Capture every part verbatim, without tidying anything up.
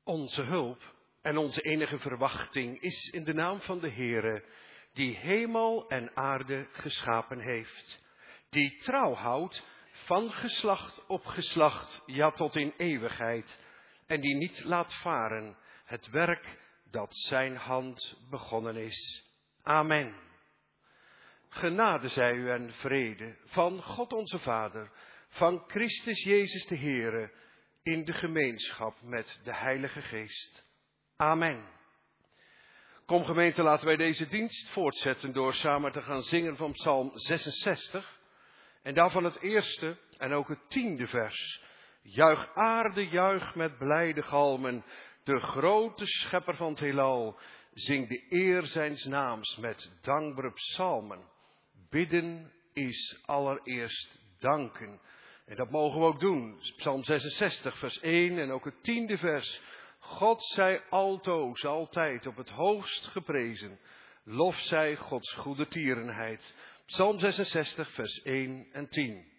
Onze hulp en onze enige verwachting is in de naam van de Heere, die hemel en aarde geschapen heeft, die trouw houdt van geslacht op geslacht, ja tot in eeuwigheid, en die niet laat varen het werk dat zijn hand begonnen is. Amen. Genade zij u en vrede van God onze Vader, van Christus Jezus de Heere, in de gemeenschap met de Heilige Geest. Amen. Kom gemeente, laten wij deze dienst voortzetten door samen te gaan zingen van Psalm zesenzestig. En daarvan het eerste en ook het tiende vers. Juich aarde, juich met blijde galmen, de grote schepper van het heelal. Zing de eer zijns naams met dankbare psalmen. Bidden is allereerst danken. En dat mogen we ook doen. Psalm zesenzestig, vers één en ook het tiende vers. God zij altoos, altijd op het hoogst geprezen. Lof zij Gods goede tierenheid. Psalm zesenzestig, vers één en tien.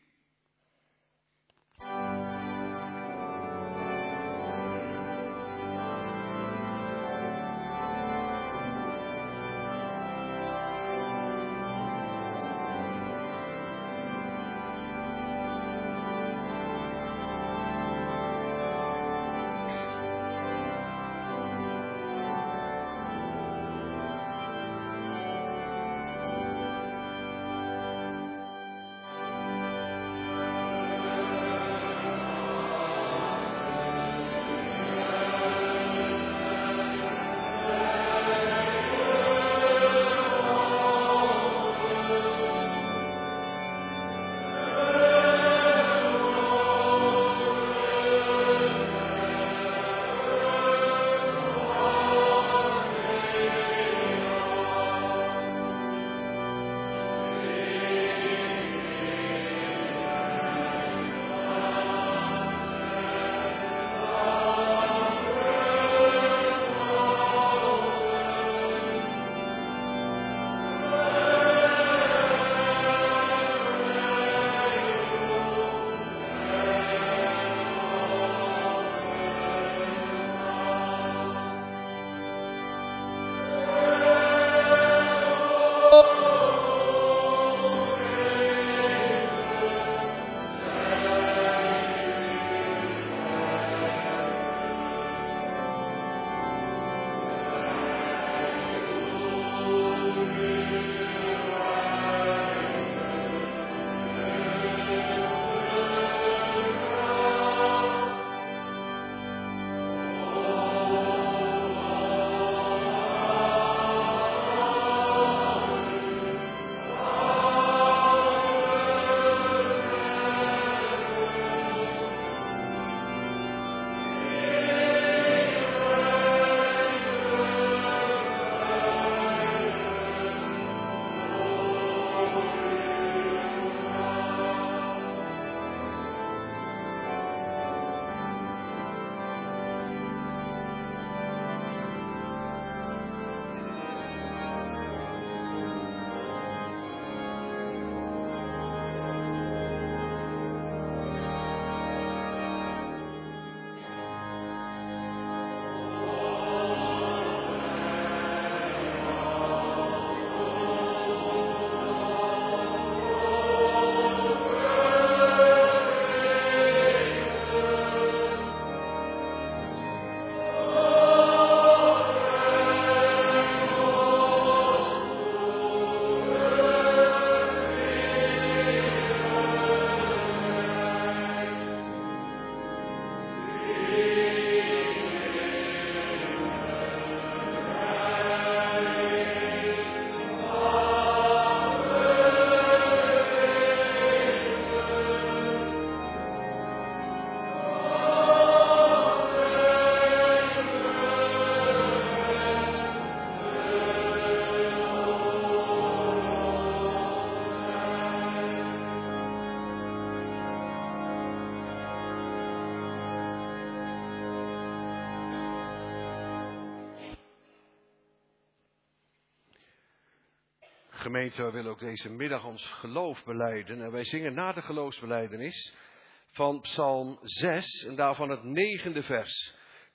Gemeente, wij willen ook deze middag ons geloof belijden. En wij zingen na de geloofsbelijdenis van Psalm zes en daarvan het negende vers.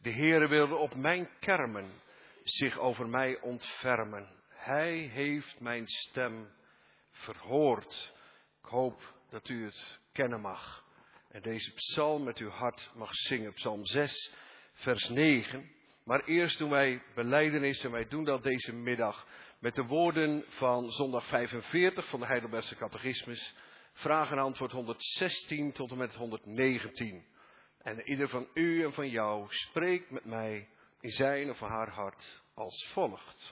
De Heere wilde op mijn kermen zich over mij ontfermen. Hij heeft mijn stem verhoord. Ik hoop dat u het kennen mag. En deze psalm met uw hart mag zingen. Psalm zes, vers negen. Maar eerst doen wij belijdenis en wij doen dat deze middag met de woorden van zondag vijfenveertig van de Heidelbergse Catechismus. Vraag en antwoord honderdzestien tot en met honderdnegentien. En ieder van u en van jou spreekt met mij in zijn of haar hart als volgt.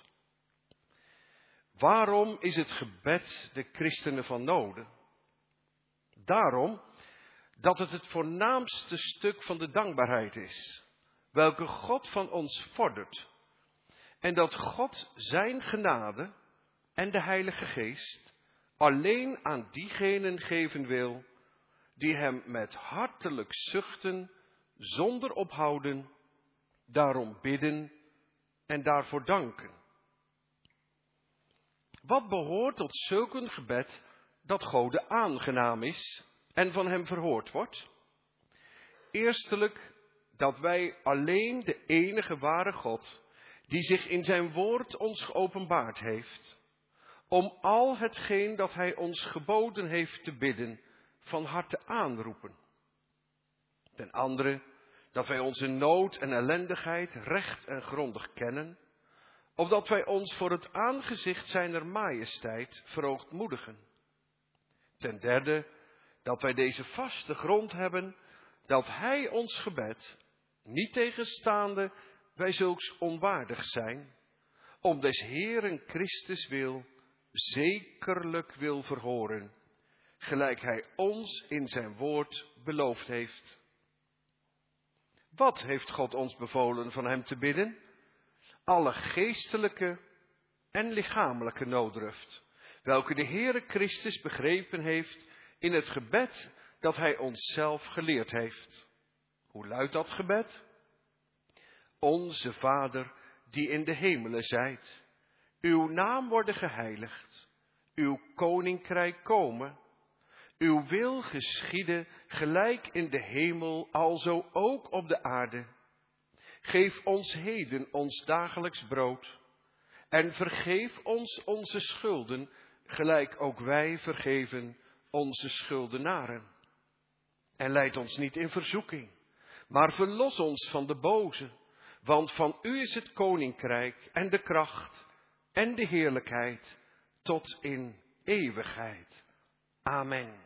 Waarom is het gebed de christenen van noden? Daarom dat het het voornaamste stuk van de dankbaarheid is, welke God van ons vordert. En dat God zijn genade en de Heilige Geest alleen aan diegenen geven wil, die hem met hartelijk zuchten, zonder ophouden, daarom bidden en daarvoor danken. Wat behoort tot zulk een gebed dat Gode aangenaam is en van hem verhoord wordt? Eerstelijk dat wij alleen de enige ware God, die zich in zijn woord ons geopenbaard heeft, om al hetgeen dat hij ons geboden heeft te bidden, van harte aanroepen. Ten andere, dat wij onze nood en ellendigheid recht en grondig kennen, opdat wij ons voor het aangezicht zijner majesteit verootmoedigen. Ten derde, dat wij deze vaste grond hebben, dat hij ons gebed, niet tegenstaande wij zulks onwaardig zijn, om des Heeren Christus wil, zekerlijk wil verhoren, gelijk hij ons in zijn woord beloofd heeft. Wat heeft God ons bevolen van hem te bidden? Alle geestelijke en lichamelijke nooddruft, welke de Heere Christus begrepen heeft in het gebed dat hij ons zelf geleerd heeft. Hoe luidt dat gebed? Onze Vader, die in de hemelen zijt, uw naam worden geheiligd, uw koninkrijk komen, uw wil geschieden gelijk in de hemel, alzo ook op de aarde. Geef ons heden ons dagelijks brood en vergeef ons onze schulden, gelijk ook wij vergeven onze schuldenaren. En leid ons niet in verzoeking, maar verlos ons van de boze, want van u is het koninkrijk en de kracht en de heerlijkheid tot in eeuwigheid. Amen.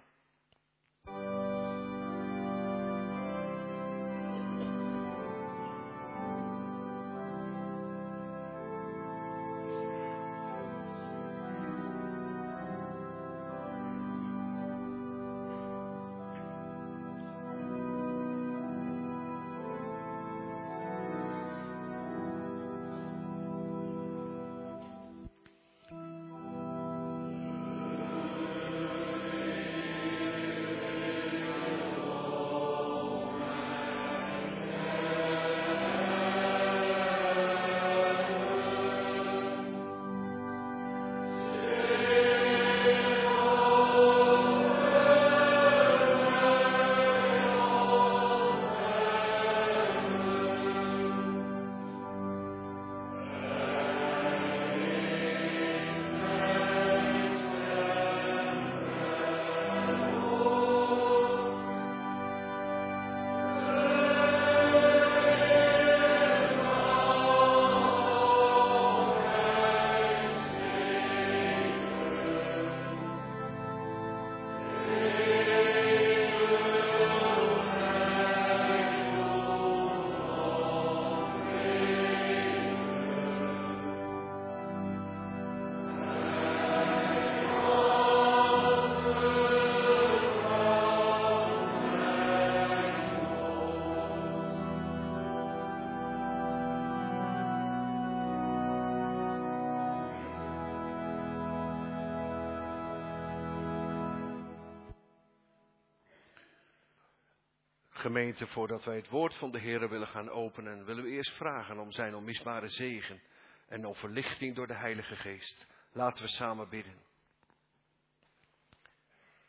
Gemeente, voordat wij het woord van de Heer willen gaan openen, willen we eerst vragen om zijn onmisbare zegen en om verlichting door de Heilige Geest. Laten we samen bidden.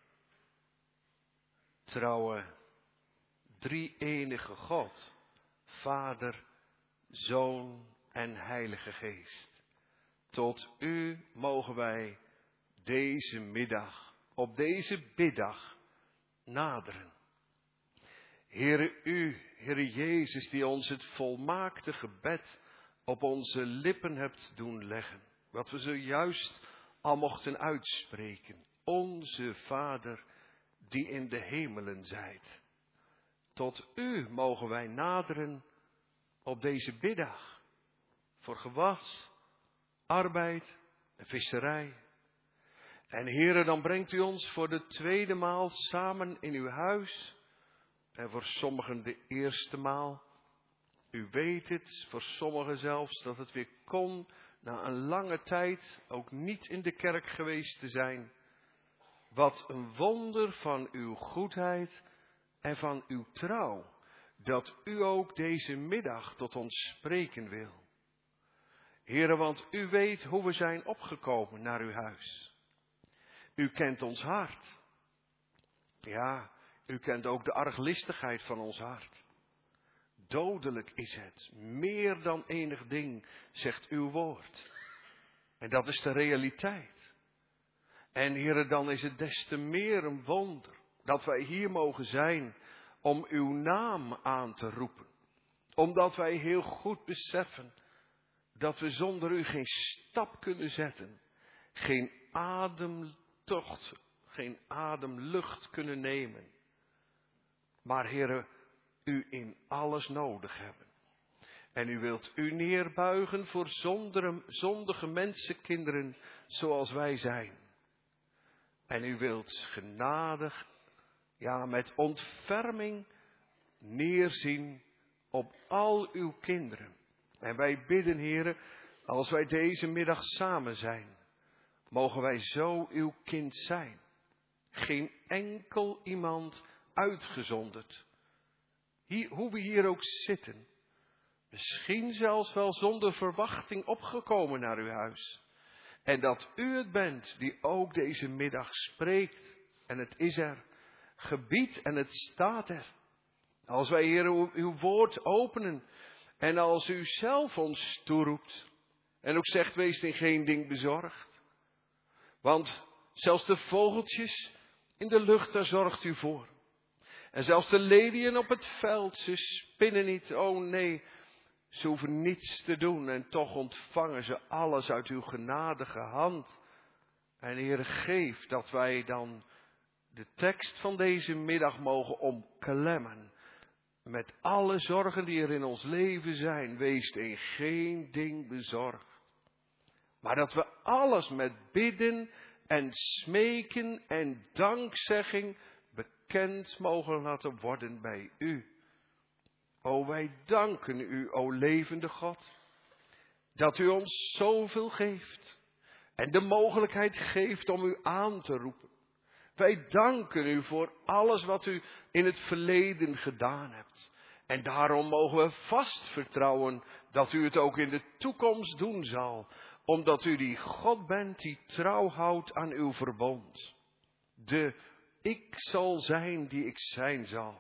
Trouwe, drie-enige God, Vader, Zoon en Heilige Geest. Tot u mogen wij deze middag, op deze biddag, naderen. Heere u, Heere Jezus, die ons het volmaakte gebed op onze lippen hebt doen leggen. Wat we zojuist al mochten uitspreken. Onze Vader, die in de hemelen zijt. Tot u mogen wij naderen op deze biddag. Voor gewas, arbeid en visserij. En Heere, dan brengt u ons voor de tweede maal samen in uw huis. En voor sommigen de eerste maal. U weet het, voor sommigen zelfs, dat het weer kon na een lange tijd ook niet in de kerk geweest te zijn. Wat een wonder van uw goedheid en van uw trouw, dat u ook deze middag tot ons spreken wil. Heere, want u weet hoe we zijn opgekomen naar uw huis. U kent ons hart. Ja, u kent ook de arglistigheid van ons hart. Dodelijk is het, meer dan enig ding, zegt uw woord. En dat is de realiteit. En Heere, dan is het des te meer een wonder dat wij hier mogen zijn om uw naam aan te roepen. Omdat wij heel goed beseffen dat we zonder u geen stap kunnen zetten, geen ademtocht, geen ademlucht kunnen nemen. Maar Heere, u in alles nodig hebben. En u wilt u neerbuigen voor zondere, zondige mensenkinderen zoals wij zijn. En u wilt genadig, ja met ontferming neerzien op al uw kinderen. En wij bidden, Heere, als wij deze middag samen zijn, mogen wij zo uw kind zijn. Geen enkel iemand uitgezonderd. Hier, hoe we hier ook zitten. Misschien zelfs wel zonder verwachting opgekomen naar uw huis. En dat u het bent die ook deze middag spreekt. En het is er. Gebiedt en het staat er. Als wij, Heer, uw, uw woord openen. En als u zelf ons toeroept. En ook zegt, wees in geen ding bezorgd. Want zelfs de vogeltjes in de lucht, daar zorgt u voor. En zelfs de leliën op het veld, ze spinnen niet. Oh nee, ze hoeven niets te doen. En toch ontvangen ze alles uit uw genadige hand. En Heer, geef dat wij dan de tekst van deze middag mogen omklemmen. Met alle zorgen die er in ons leven zijn, wees in geen ding bezorgd. Maar dat we alles met bidden en smeken en dankzegging bekend mogen laten worden bij u. O, wij danken u, o levende God, dat u ons zoveel geeft en de mogelijkheid geeft om u aan te roepen. Wij danken u voor alles wat u in het verleden gedaan hebt. En daarom mogen we vast vertrouwen dat u het ook in de toekomst doen zal. Omdat u die God bent die trouw houdt aan uw verbond. De ik zal zijn die ik zijn zal.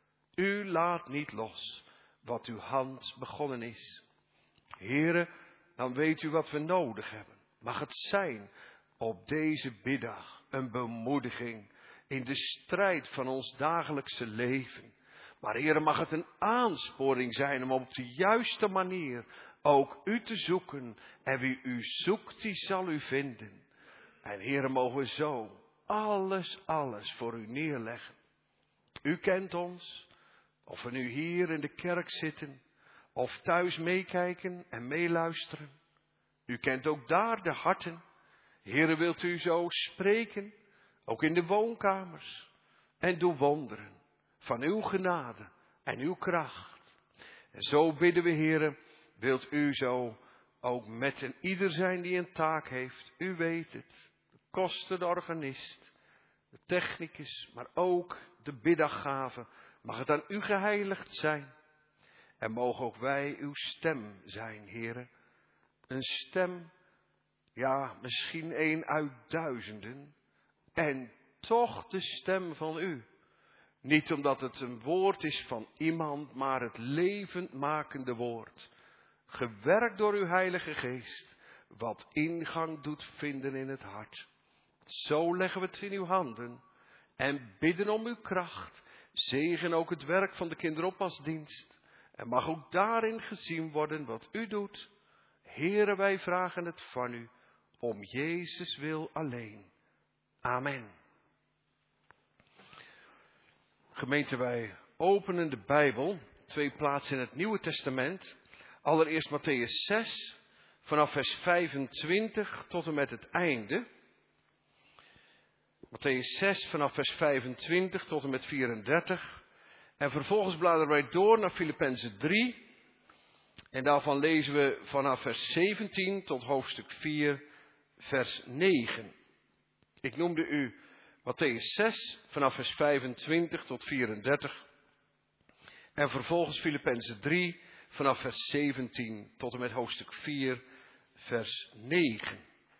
U laat niet los wat uw hand begonnen is. Heere, dan weet u wat we nodig hebben. Mag het zijn op deze middag een bemoediging in de strijd van ons dagelijkse leven. Maar Heere, mag het een aansporing zijn om op de juiste manier ook u te zoeken. En wie u zoekt, die zal u vinden. En Heere, mogen we zo alles, alles voor u neerleggen. U kent ons, of we nu hier in de kerk zitten, of thuis meekijken en meeluisteren. U kent ook daar de harten. Heere, wilt u zo spreken, ook in de woonkamers. En doe wonderen van uw genade en uw kracht. En zo bidden we, Heere, wilt u zo ook met een ieder zijn die een taak heeft. U weet het. De koster, de organist, de technicus, maar ook de biddaggave. Mag het aan u geheiligd zijn. En mogen ook wij uw stem zijn, Heere. Een stem, ja, misschien één uit duizenden. En toch de stem van u. Niet omdat het een woord is van iemand, maar het levendmakende woord. Gewerkt door uw Heilige Geest, wat ingang doet vinden in het hart. Zo leggen we het in uw handen en bidden om uw kracht. Zegen ook het werk van de kinderopasdienst. En mag ook daarin gezien worden wat u doet. Here, wij vragen het van u, om Jezus wil alleen. Amen. Gemeente, wij openen de Bijbel, twee plaatsen in het Nieuwe Testament. Allereerst Mattheüs zes, vanaf vers vijfentwintig tot en met het einde. Mattheüs zes, vanaf vers vijfentwintig tot en met vierendertig. En vervolgens bladeren wij door naar Filippenzen drie. En daarvan lezen we vanaf vers zeventien tot hoofdstuk vier, vers negen. Ik noemde u Mattheüs zes, vanaf vers vijfentwintig tot vierendertig. En vervolgens Filippenzen drie, vanaf vers zeventien tot en met hoofdstuk vier, vers negen.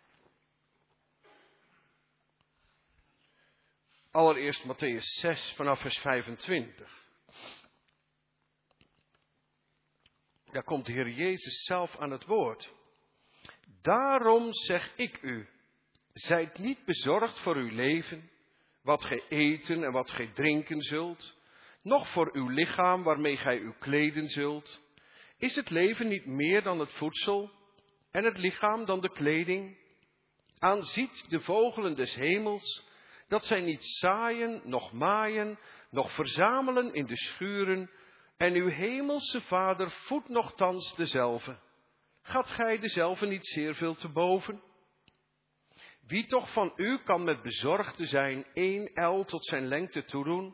Allereerst Mattheüs zes, vanaf vers vijfentwintig. Daar komt de Heer Jezus zelf aan het woord. Daarom zeg ik u, zijt niet bezorgd voor uw leven, wat gij eten en wat gij drinken zult, noch voor uw lichaam waarmee gij u kleden zult. Is het leven niet meer dan het voedsel en het lichaam dan de kleding? Aanziet de vogelen des hemels, dat zij niet zaaien, noch maaien, noch verzamelen in de schuren, en uw hemelse Vader voedt nochtans dezelve. Gaat gij dezelve niet zeer veel te boven? Wie toch van u kan met bezorgd zijn één el tot zijn lengte toedoen?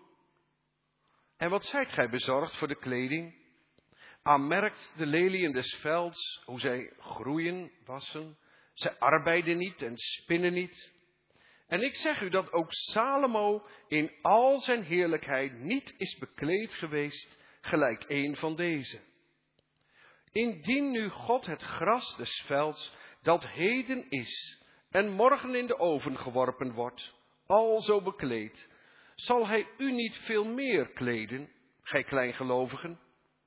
En wat zijt gij bezorgd voor de kleding? Aanmerkt de leliën des velds, hoe zij groeien, wassen. Zij arbeiden niet en spinnen niet. En ik zeg u dat ook Salomo in al zijn heerlijkheid niet is bekleed geweest, gelijk een van deze. Indien nu God het gras des velds, dat heden is en morgen in de oven geworpen wordt, alzo bekleed, zal hij u niet veel meer kleden, gij kleingelovigen?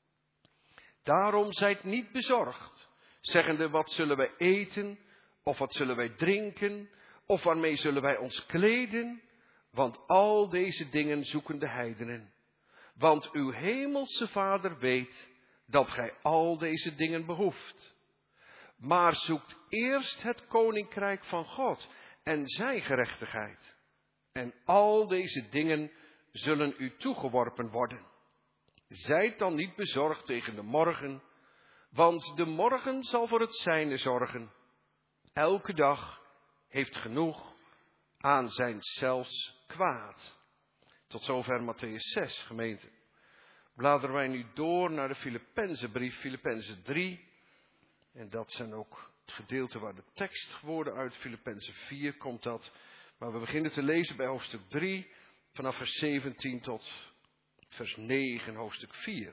Daarom zijt niet bezorgd, zeggende wat zullen wij eten, of wat zullen wij drinken, of waarmee zullen wij ons kleden, want al deze dingen zoeken de heidenen. Want uw hemelse Vader weet dat gij al deze dingen behoeft. Maar zoekt eerst het koninkrijk van God en zijn gerechtigheid. En al deze dingen zullen u toegeworpen worden. Zijt dan niet bezorgd tegen de morgen, want de morgen zal voor het zijne zorgen. Elke dag heeft genoeg aan zijn zelfs kwaad. Tot zover Mattheüs zes, gemeente. Bladeren wij nu door naar de Filippenzenbrief, Filippenzen drie. En dat zijn ook het gedeelte waar de tekstwoorden uit Filippenzen vier komt dat. Maar we beginnen te lezen bij hoofdstuk drie, vanaf vers zeventien tot vers negen, hoofdstuk vier.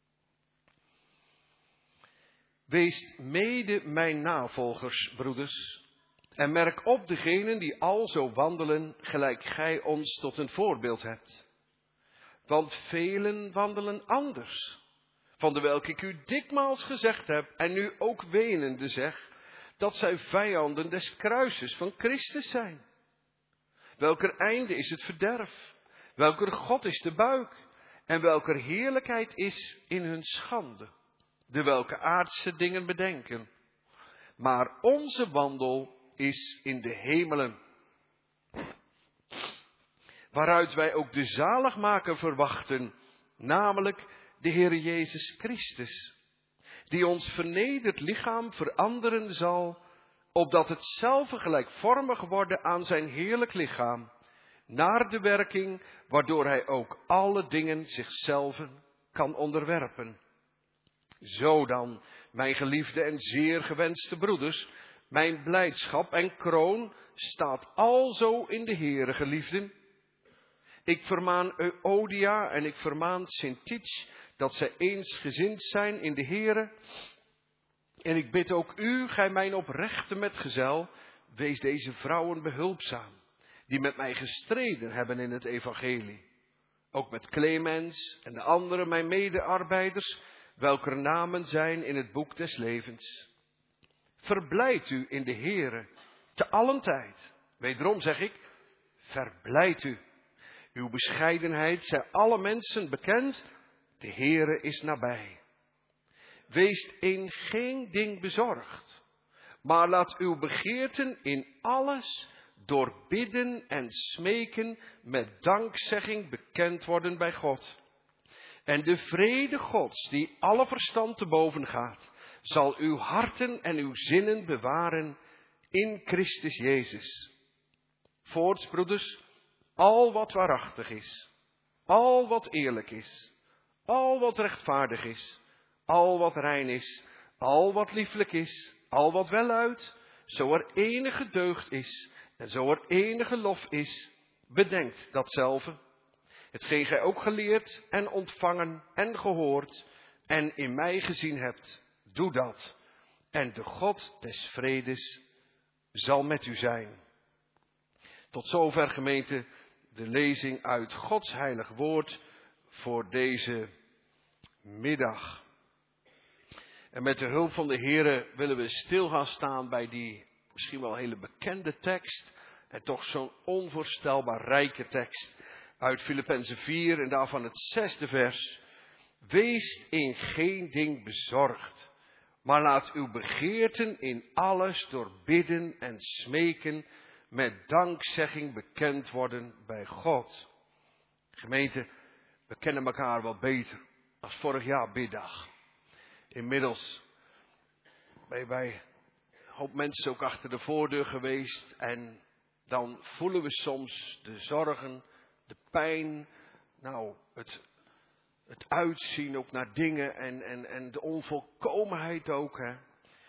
Wees mede mijn navolgers, broeders, en merk op degenen die alzo wandelen, gelijk gij ons tot een voorbeeld hebt. Want velen wandelen anders, van de welke ik u dikmaals gezegd heb, en nu ook wenende zeg, dat zij vijanden des kruises van Christus zijn. Welker einde is het verderf, welker God is de buik, en welker heerlijkheid is in hun schande, de welke aardse dingen bedenken. Maar onze wandel is in de hemelen, waaruit wij ook de zaligmaker verwachten, namelijk de Heere Jezus Christus, die ons vernederd lichaam veranderen zal, opdat het zelf gelijkvormig worden aan zijn heerlijk lichaam, naar de werking waardoor hij ook alle dingen zichzelf kan onderwerpen. Zo dan, mijn geliefde en zeer gewenste broeders, mijn blijdschap en kroon staat alzo in de Heere, geliefden. Ik vermaan Euodia en ik vermaan Syntyche dat zij eensgezind zijn in de Heere. En ik bid ook u, gij mijn oprechte metgezel, wees deze vrouwen behulpzaam, die met mij gestreden hebben in het evangelie. ook met Clemens en de andere mijn medearbeiders, welker namen zijn in het boek des levens. Verblijd u in de Heere, te allen tijd. Wederom zeg ik, verblijd u. Uw bescheidenheid zij alle mensen bekend, de Heere is nabij. Wees in geen ding bezorgd, maar laat uw begeerten in alles door bidden en smeken met dankzegging bekend worden bij God. En de vrede Gods, die alle verstand te boven gaat, zal uw harten en uw zinnen bewaren in Christus Jezus. Voorts, broeders, al wat waarachtig is, al wat eerlijk is, al wat rechtvaardig is, al wat rein is, al wat lieflijk is, al wat weluit, zo er enige deugd is en zo er enige lof is, bedenkt datzelfde. Hetgeen gij ook geleerd en ontvangen en gehoord en in mij gezien hebt, doe dat. En de God des vredes zal met u zijn. Tot zover, gemeente, de lezing uit Gods heilig woord voor deze middag. En met de hulp van de Heere willen we stil gaan staan bij die misschien wel hele bekende tekst. En toch zo'n onvoorstelbaar rijke tekst uit Filippenzen vier en daarvan het zesde vers. Wees in geen ding bezorgd, maar laat uw begeerten in alles door bidden en smeken met dankzegging bekend worden bij God. Gemeente, we kennen elkaar wel beter als vorig jaar biddag. Inmiddels ben je bij een hoop mensen ook achter de voordeur geweest en dan voelen we soms de zorgen, de pijn, nou het, het uitzien ook naar dingen en, en, en de onvolkomenheid ook. Hè.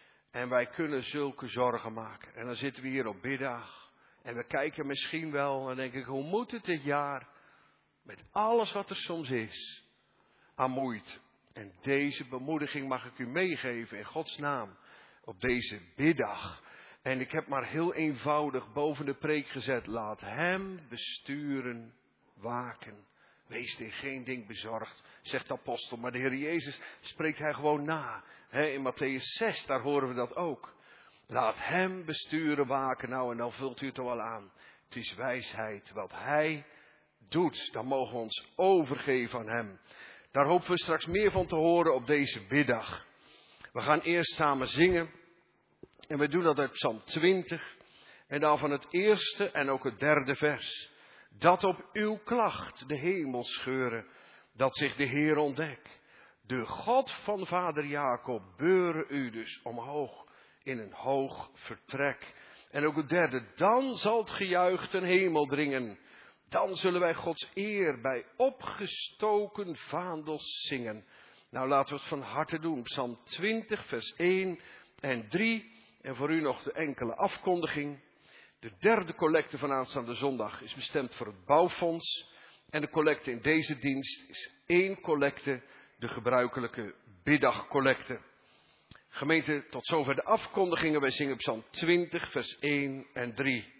En wij kunnen zulke zorgen maken. En dan zitten we hier op biddag en we kijken misschien wel en denken, hoe moet het dit jaar met alles wat er soms is aan moeite. En deze bemoediging mag ik u meegeven in Gods naam op deze biddag. En ik heb maar heel eenvoudig boven de preek gezet, laat hem besturen, waken. Wees in geen ding bezorgd, zegt de apostel. Maar de Heer Jezus spreekt hij gewoon na. He, in Matthäus zes, daar horen we dat ook. Laat hem besturen, waken. Nou, en dan vult u het er wel aan. Het is wijsheid wat hij doet. Dan mogen we ons overgeven aan hem. Daar hopen we straks meer van te horen op deze biddag. We gaan eerst samen zingen. En we doen dat uit Psalm twintig. En dan van het eerste en ook het derde vers. Dat op uw klacht de hemel scheuren, dat zich de Heer ontdekt. De God van vader Jacob beuren u dus omhoog in een hoog vertrek. En ook het derde, dan zal het gejuich ten hemel dringen. Dan zullen wij Gods eer bij opgestoken vaandels zingen. Nou, laten we het van harte doen. Psalm twintig, vers één en drie. En voor u nog de enkele afkondiging. De derde collecte van aanstaande zondag is bestemd voor het bouwfonds. En de collecte in deze dienst is één collecte, de gebruikelijke biddagcollecte. Gemeente, tot zover de afkondigingen. Wij zingen Psalm twintig, vers één en drie.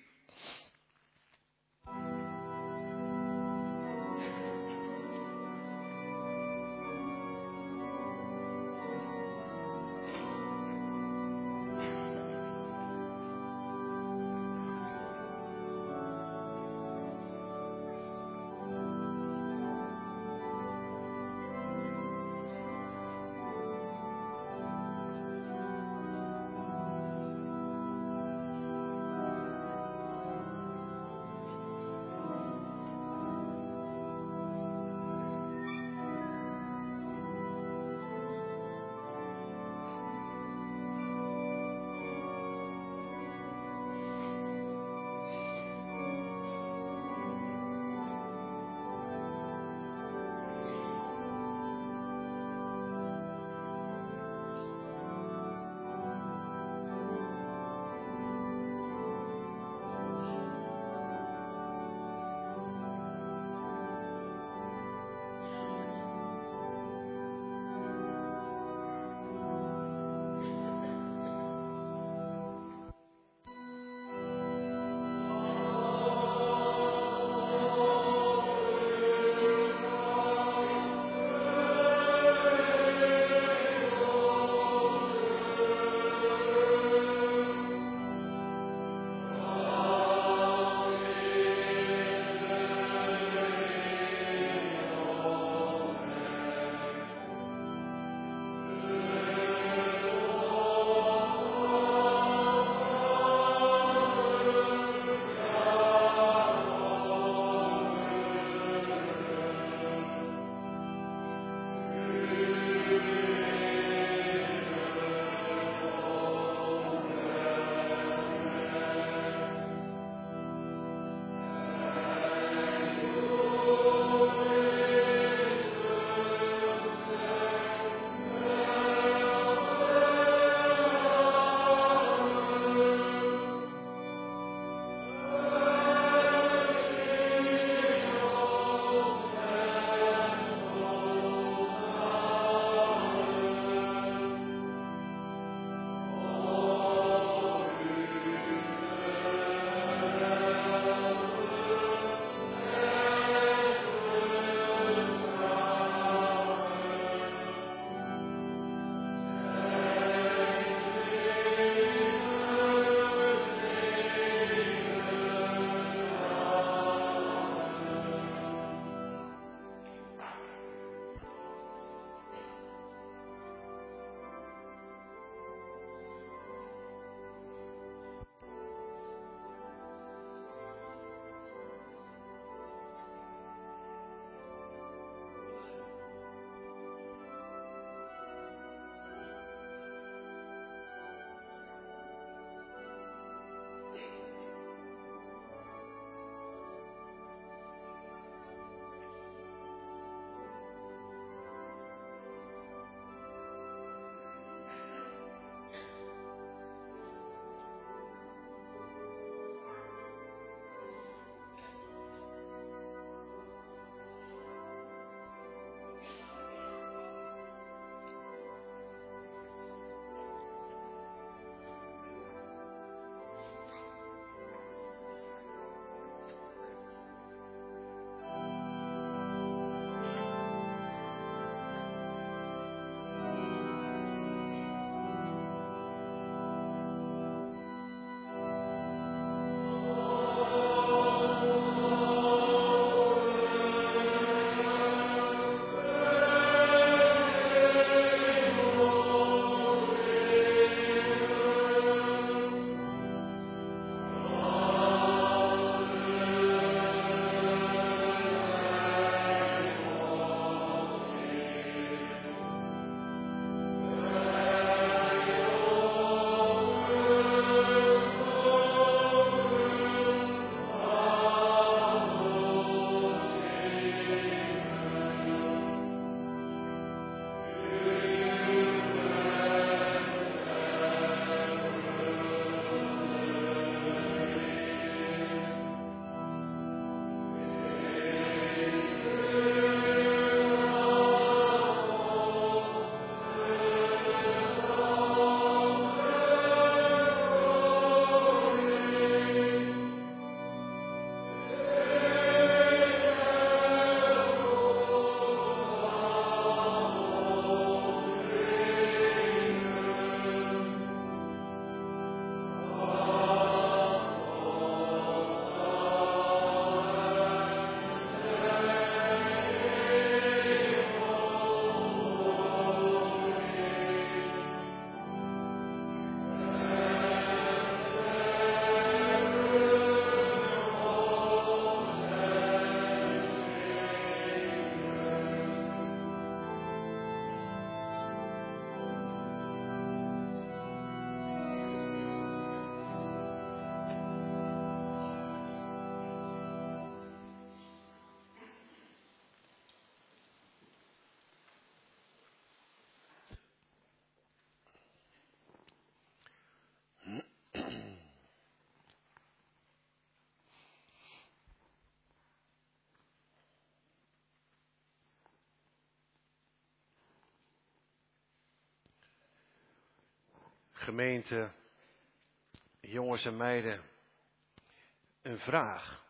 Gemeente, jongens en meiden, een vraag.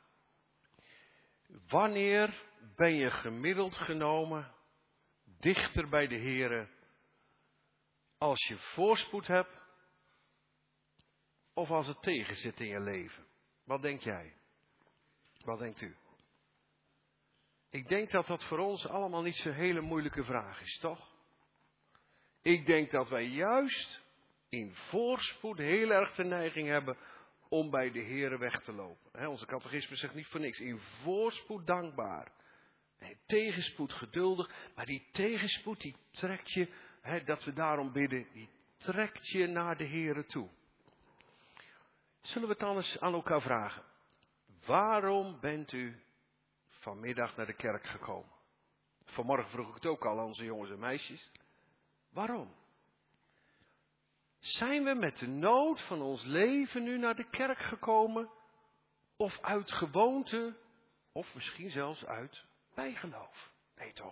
Wanneer ben je gemiddeld genomen dichter bij de Heere als je voorspoed hebt of als het tegen zit in je leven? Wat denk jij? Wat denkt u? Ik denk dat dat voor ons allemaal niet zo'n hele moeilijke vraag is, toch? Ik denk dat wij juist in voorspoed heel erg de neiging hebben om bij de Heere weg te lopen. He, onze catechisme zegt niet voor niks. In voorspoed dankbaar. Nee, tegenspoed geduldig. Maar die tegenspoed die trekt je, he, dat we daarom bidden, die trekt je naar de Heere toe. Zullen we het dan eens aan elkaar vragen. Waarom bent u vanmiddag naar de kerk gekomen? Vanmorgen vroeg ik het ook al aan onze jongens en meisjes. Waarom? Zijn we met de nood van ons leven nu naar de kerk gekomen? Of uit gewoonte? Of misschien zelfs uit bijgeloof? Nee toch?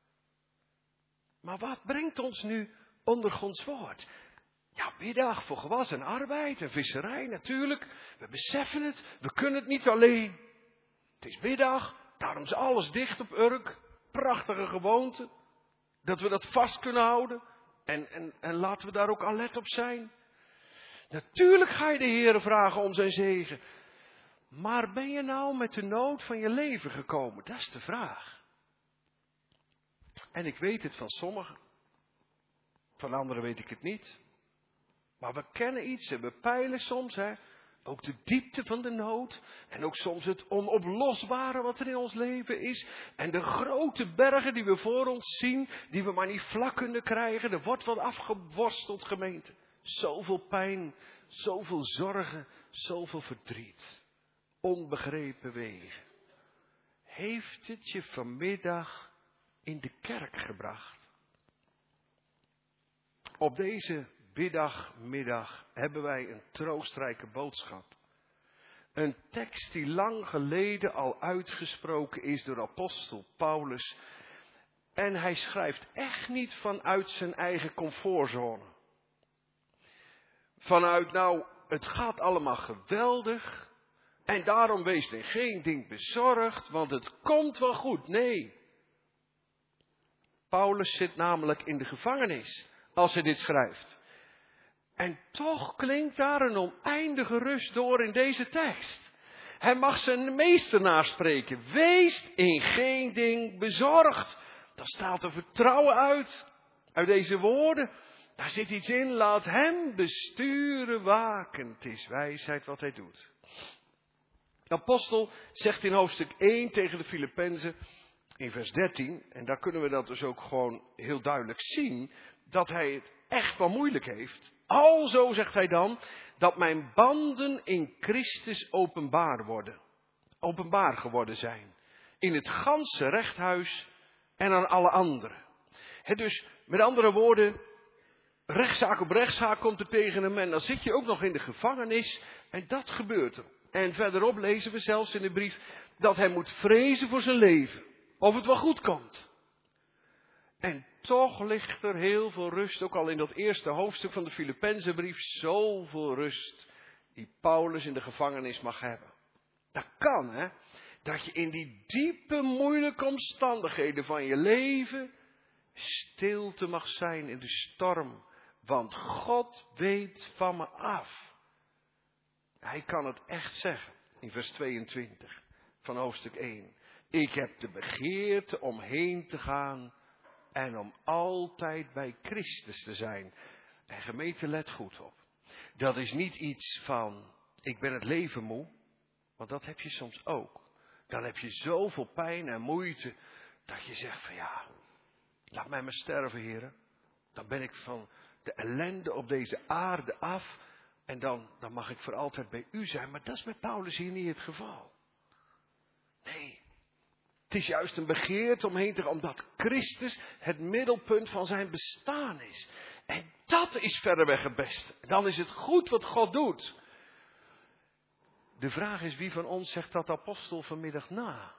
Maar wat brengt ons nu onder Gods woord? Ja, middag voor gewas en arbeid en visserij natuurlijk. We beseffen het, we kunnen het niet alleen. Het is middag, daarom is alles dicht op Urk. Prachtige gewoonte. Dat we dat vast kunnen houden. En, en, en laten we daar ook alert op zijn. Natuurlijk ga je de Heere vragen om zijn zegen. Maar ben je nou met de nood van je leven gekomen? Dat is de vraag. En ik weet het van sommigen. Van anderen weet ik het niet. Maar we kennen iets en we peilen soms, hè. Ook de diepte van de nood. En ook soms het onoplosbare wat er in ons leven is. En de grote bergen die we voor ons zien. Die we maar niet vlak kunnen krijgen. Er wordt wat afgeworsteld, gemeente. Zoveel pijn. Zoveel zorgen. Zoveel verdriet. Onbegrepen wegen. Heeft het je vanmiddag in de kerk gebracht? Op deze biddagmiddag hebben wij een troostrijke boodschap. Een tekst die lang geleden al uitgesproken is door apostel Paulus. En hij schrijft echt niet vanuit zijn eigen comfortzone. Vanuit nou, het gaat allemaal geweldig. En daarom wees in geen ding bezorgd, want het komt wel goed. Nee. Paulus zit namelijk in de gevangenis als hij dit schrijft. En toch klinkt daar een oneindige rust door in deze tekst. Hij mag zijn meester naspreken. Wees in geen ding bezorgd. Daar staat er vertrouwen uit. Uit deze woorden. Daar zit iets in. Laat hem besturen waken. Het is wijsheid wat hij doet. De apostel zegt in hoofdstuk één tegen de Filippenzen. In vers dertien. En daar kunnen we dat dus ook gewoon heel duidelijk zien. Dat hij het echt wel moeilijk heeft. Alzo, zegt hij dan, dat mijn banden in Christus openbaar worden. Openbaar geworden zijn. In het ganse rechthuis en aan alle anderen. He, dus met andere woorden, rechtszaak op rechtszaak komt er tegen hem. En dan zit je ook nog in de gevangenis. En dat gebeurt er. En verderop lezen we zelfs in de brief dat hij moet vrezen voor zijn leven. Of het wel goed komt. En toch ligt er heel veel rust, ook al in dat eerste hoofdstuk van de Filippenzenbrief, zoveel rust die Paulus in de gevangenis mag hebben. Dat kan, hè, dat je in die diepe, moeilijke omstandigheden van je leven stilte mag zijn in de storm, want God weet van me af. Hij kan het echt zeggen in vers tweeëntwintig van hoofdstuk één. Ik heb de begeerte om heen te gaan en om altijd bij Christus te zijn. En gemeente, let goed op. Dat is niet iets van, ik ben het leven moe. Want dat heb je soms ook. Dan heb je zoveel pijn en moeite. Dat je zegt van ja, laat mij maar sterven, heren. Dan ben ik van de ellende op deze aarde af. En dan, dan mag ik voor altijd bij u zijn. Maar dat is met Paulus hier niet het geval. Nee. Het is juist een begeerte om heen te gaan, omdat Christus het middelpunt van zijn bestaan is. En dat is verreweg het beste. Dan is het goed wat God doet. De vraag is, wie van ons zegt dat apostel vanmiddag na?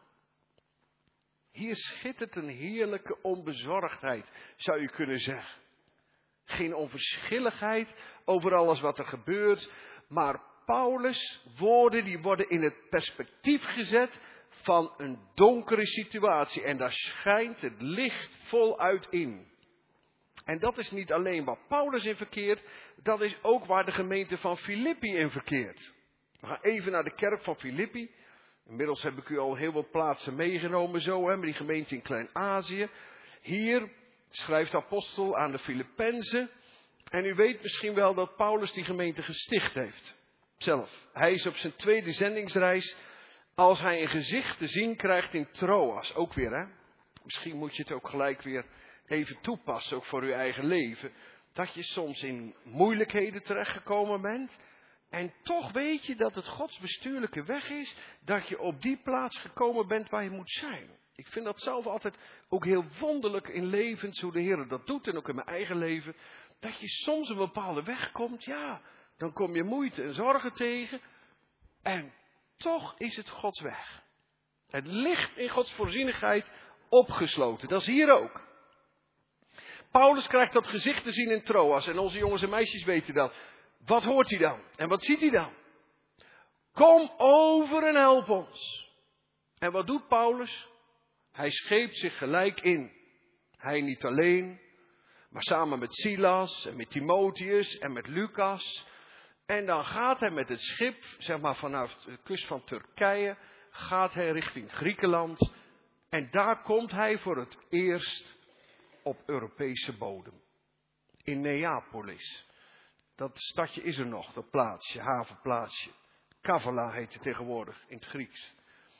Hier schittert een heerlijke onbezorgdheid, zou je kunnen zeggen. Geen onverschilligheid over alles wat er gebeurt. Maar Paulus' woorden die worden in het perspectief gezet van een donkere situatie. En daar schijnt het licht voluit in. En dat is niet alleen waar Paulus in verkeert. Dat is ook waar de gemeente van Filippi in verkeert. We gaan even naar de kerk van Filippi. Inmiddels heb ik u al heel wat plaatsen meegenomen zo, hè, met die gemeente in Klein-Azië. Hier schrijft de apostel aan de Filippenzen. En u weet misschien wel dat Paulus die gemeente gesticht heeft. Zelf. Hij is op zijn tweede zendingsreis. Als hij een gezicht te zien krijgt in Troas. Ook weer, hè. Misschien moet je het ook gelijk weer even toepassen, ook voor uw eigen leven. Dat je soms in moeilijkheden terechtgekomen bent. En toch weet je dat het Gods bestuurlijke weg is. Dat je op die plaats gekomen bent waar je moet zijn. Ik vind dat zelf altijd ook heel wonderlijk in levens. Hoe de Heer dat doet en ook in mijn eigen leven. Dat je soms een bepaalde weg komt. Ja, dan kom je moeite en zorgen tegen. En toch is het Gods weg. Het ligt in Gods voorzienigheid opgesloten. Dat is hier ook. Paulus krijgt dat gezicht te zien in Troas. En onze jongens en meisjes weten dat. Wat hoort hij dan? En wat ziet hij dan? Kom over en help ons. En wat doet Paulus? Hij scheept zich gelijk in. Hij niet alleen, maar samen met Silas en met Timotheus en met Lucas. En dan gaat hij met het schip, zeg maar vanaf de kust van Turkije, gaat hij richting Griekenland. En daar komt hij voor het eerst op Europese bodem. In Neapolis. Dat stadje is er nog, dat plaatsje, havenplaatsje. Kavala heet het tegenwoordig in het Grieks.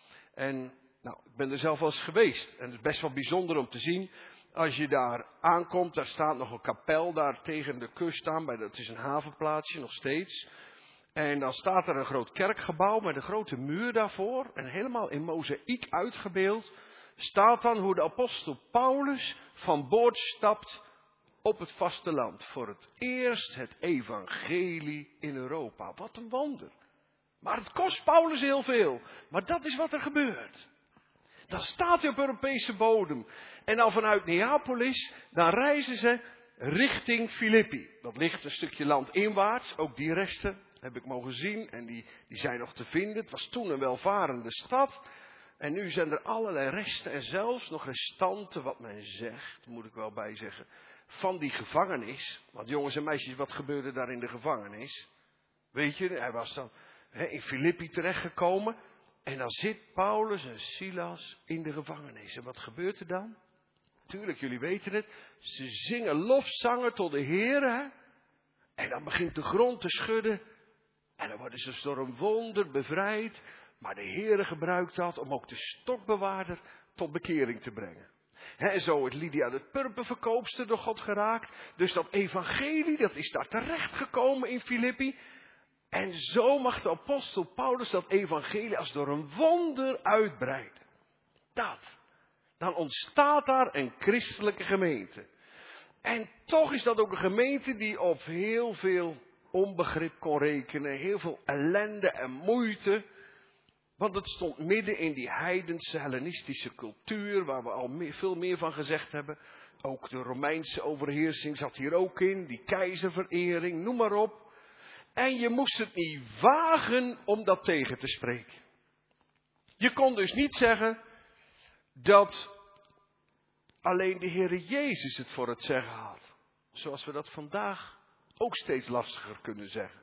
En nou, ik ben er zelf wel eens geweest. En het is best wel bijzonder om te zien. Als je daar aankomt, daar staat nog een kapel daar tegen de kust aan. Bij, dat is een havenplaatsje nog steeds. En dan staat er een groot kerkgebouw met een grote muur daarvoor. En helemaal in mozaïek uitgebeeld. Staat dan hoe de apostel Paulus van boord stapt op het vasteland. Voor het eerst het evangelie in Europa. Wat een wonder. Maar het kost Paulus heel veel. Maar dat is wat er gebeurt. Dan staat hij op Europese bodem. En dan vanuit Neapolis, dan reizen ze richting Filippi. Dat ligt een stukje landinwaarts. Ook die resten heb ik mogen zien. En die, die zijn nog te vinden. Het was toen een welvarende stad. En nu zijn er allerlei resten en zelfs nog restanten, wat men zegt, moet ik wel bij zeggen, van die gevangenis. Want jongens en meisjes, wat gebeurde daar in de gevangenis? Weet je, hij was dan he, in Filippi terechtgekomen. En dan zit Paulus en Silas in de gevangenis. En wat gebeurt er dan? Tuurlijk, jullie weten het. Ze zingen lofzangen tot de Heer. Hè? En dan begint de grond te schudden. En dan worden ze door een wonder bevrijd. Maar de Heer gebruikt dat om ook de stokbewaarder tot bekering te brengen. He, en zo is Lydia de purperverkoopster door God geraakt. Dus dat evangelie, dat is daar terechtgekomen in Filippi. En zo mag de apostel Paulus dat evangelie als door een wonder uitbreiden. Dat. Dan ontstaat daar een christelijke gemeente. En toch is dat ook een gemeente die op heel veel onbegrip kon rekenen. Heel veel ellende en moeite. Want het stond midden in die heidense Hellenistische cultuur, waar we al meer, veel meer van gezegd hebben. Ook de Romeinse overheersing zat hier ook in, die keizerverering, noem maar op. En je moest het niet wagen om dat tegen te spreken. Je kon dus niet zeggen dat alleen de Heere Jezus het voor het zeggen had. Zoals we dat vandaag ook steeds lastiger kunnen zeggen.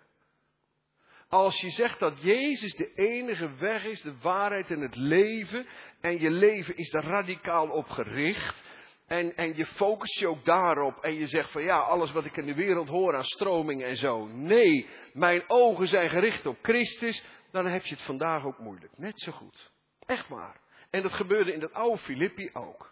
Als je zegt dat Jezus de enige weg is, de waarheid en het leven. En je leven is daar radicaal op gericht. En, en je focust je ook daarop. En je zegt van ja, alles wat ik in de wereld hoor aan stroming en zo. Nee, mijn ogen zijn gericht op Christus. Dan heb je het vandaag ook moeilijk. Net zo goed. Echt waar. En dat gebeurde in dat oude Filippi ook.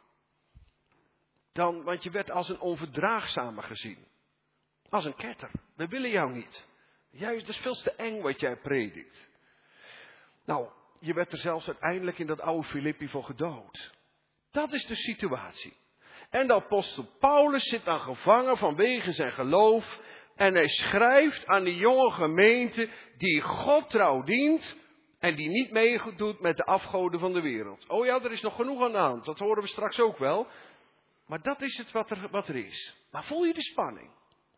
Dan, want je werd als een onverdraagzame gezien. Als een ketter. We willen jou niet. Juist, dat is veel te eng wat jij predikt. Nou, je werd er zelfs uiteindelijk in dat oude Filippi voor gedood. Dat is de situatie. En de apostel Paulus zit dan gevangen vanwege zijn geloof. En hij schrijft aan die jonge gemeente die God trouw dient. En die niet meedoet met de afgoden van de wereld. Oh ja, er is nog genoeg aan de hand. Dat horen we straks ook wel. Maar dat is het wat er, wat er is. Maar voel je de spanning?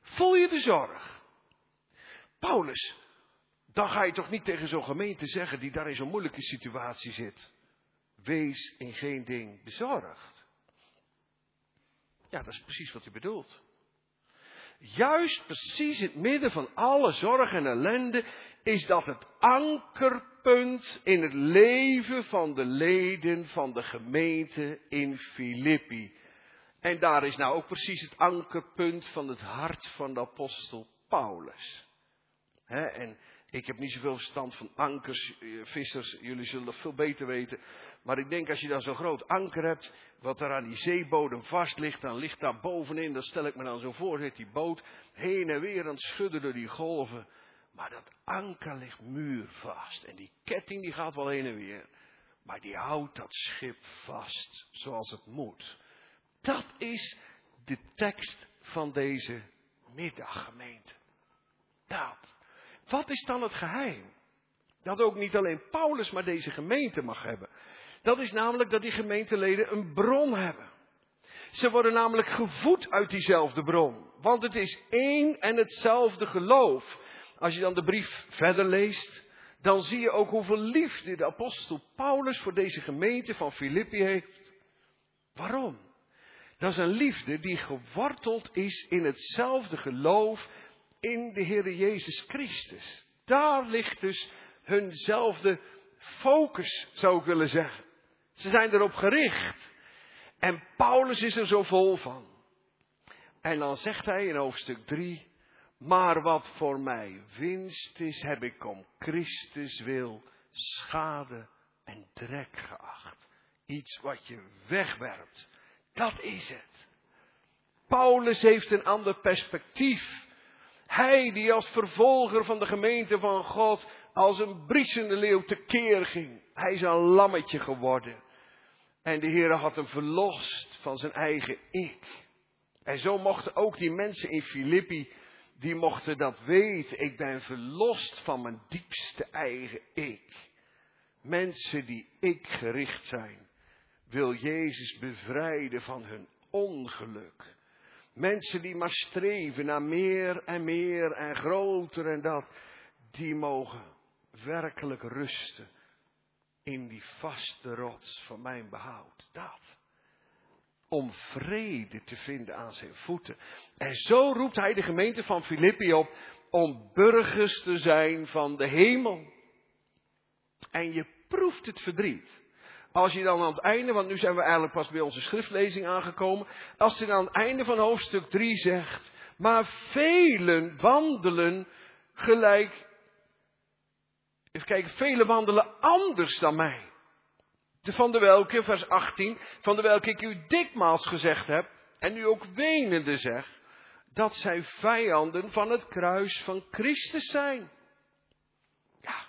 Voel je de zorg? Paulus, dan ga je toch niet tegen zo'n gemeente zeggen die daar in zo'n moeilijke situatie zit. Wees in geen ding bezorgd. Ja, dat is precies wat hij bedoelt. Juist precies in het midden van alle zorg en ellende is dat het ankerpunt in het leven van de leden van de gemeente in Filippi. En daar is nou ook precies het ankerpunt van het hart van de apostel Paulus. He, en ik heb niet zoveel verstand van ankers, vissers, jullie zullen dat veel beter weten. Maar ik denk als je dan zo'n groot anker hebt, wat daar aan die zeebodem vast ligt, dan ligt daar bovenin, dat stel ik me dan zo voor, zit die boot heen en weer aan het schudden door die golven. Maar dat anker ligt muurvast en die ketting die gaat wel heen en weer. Maar die houdt dat schip vast zoals het moet. Dat is de tekst van deze middaggemeente. Dat. Wat is dan het geheim? Dat ook niet alleen Paulus, maar deze gemeente mag hebben. Dat is namelijk dat die gemeenteleden een bron hebben. Ze worden namelijk gevoed uit diezelfde bron. Want het is één en hetzelfde geloof. Als je dan de brief verder leest, dan zie je ook hoeveel liefde de apostel Paulus voor deze gemeente van Filippi heeft. Waarom? Dat is een liefde die geworteld is in hetzelfde geloof in de Heere Jezus Christus. Daar ligt dus hunzelfde focus, zou ik willen zeggen. Ze zijn erop gericht. En Paulus is er zo vol van. En dan zegt hij in hoofdstuk drie, maar wat voor mij winst is, heb ik om Christus wil schade en drek geacht. Iets wat je wegwerpt. Dat is het. Paulus heeft een ander perspectief. Hij die als vervolger van de gemeente van God als een briesende leeuw tekeer ging. Hij is een lammetje geworden. En de Heer had hem verlost van zijn eigen ik. En zo mochten ook die mensen in Filippi, die mochten dat weten. Ik ben verlost van mijn diepste eigen ik. Mensen die ik gericht zijn, wil Jezus bevrijden van hun ongeluk. Mensen die maar streven naar meer en meer en groter en dat, die mogen werkelijk rusten in die vaste rots van mijn behoud. Dat. Om vrede te vinden aan zijn voeten. En zo roept hij de gemeente van Filippi op om burgers te zijn van de hemel. En je proeft het verdriet. Als je dan aan het einde, want nu zijn we eigenlijk pas bij onze schriftlezing aangekomen. Als hij dan aan het einde van hoofdstuk drie zegt, maar velen wandelen gelijk. Even kijken, velen wandelen anders dan mij. Van de welke, vers achttien, van de welke ik u dikmaals gezegd heb, en nu ook wenende zeg, dat zij vijanden van het kruis van Christus zijn. Ja,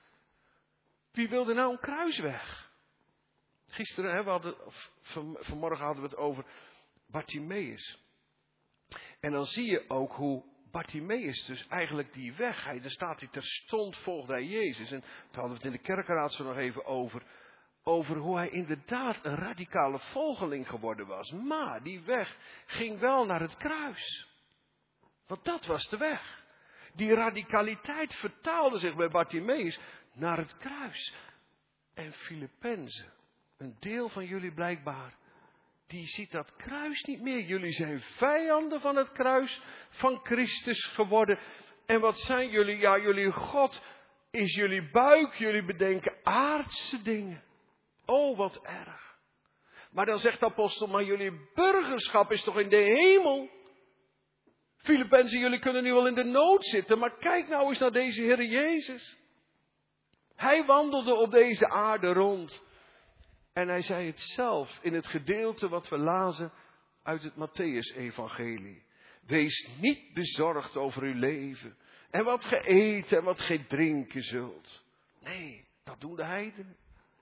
wie wilde nou een kruis weg? Gisteren, hè, we hadden, of van, vanmorgen hadden we het over Bartimaeus. En dan zie je ook hoe Bartimaeus dus eigenlijk die weg, hij, daar staat hij terstond volgde hij Jezus. En toen hadden we het in de kerkenraad zo nog even over, over hoe hij inderdaad een radicale volgeling geworden was. Maar die weg ging wel naar het kruis. Want dat was de weg. Die radicaliteit vertaalde zich bij Bartimaeus naar het kruis. En Filippenzen, een deel van jullie blijkbaar, die ziet dat kruis niet meer. Jullie zijn vijanden van het kruis van Christus geworden. En wat zijn jullie? Ja, jullie God is jullie buik. Jullie bedenken aardse dingen. Oh, wat erg. Maar dan zegt de apostel, maar jullie burgerschap is toch in de hemel? Filippenzen, jullie kunnen nu wel in de nood zitten, maar kijk nou eens naar deze Heer Jezus. Hij wandelde op deze aarde rond. En hij zei het zelf in het gedeelte wat we lazen uit het Mattheüs-evangelie. Wees niet bezorgd over uw leven. En wat ge eten en wat ge drinken zult. Nee, dat doen de heidenen.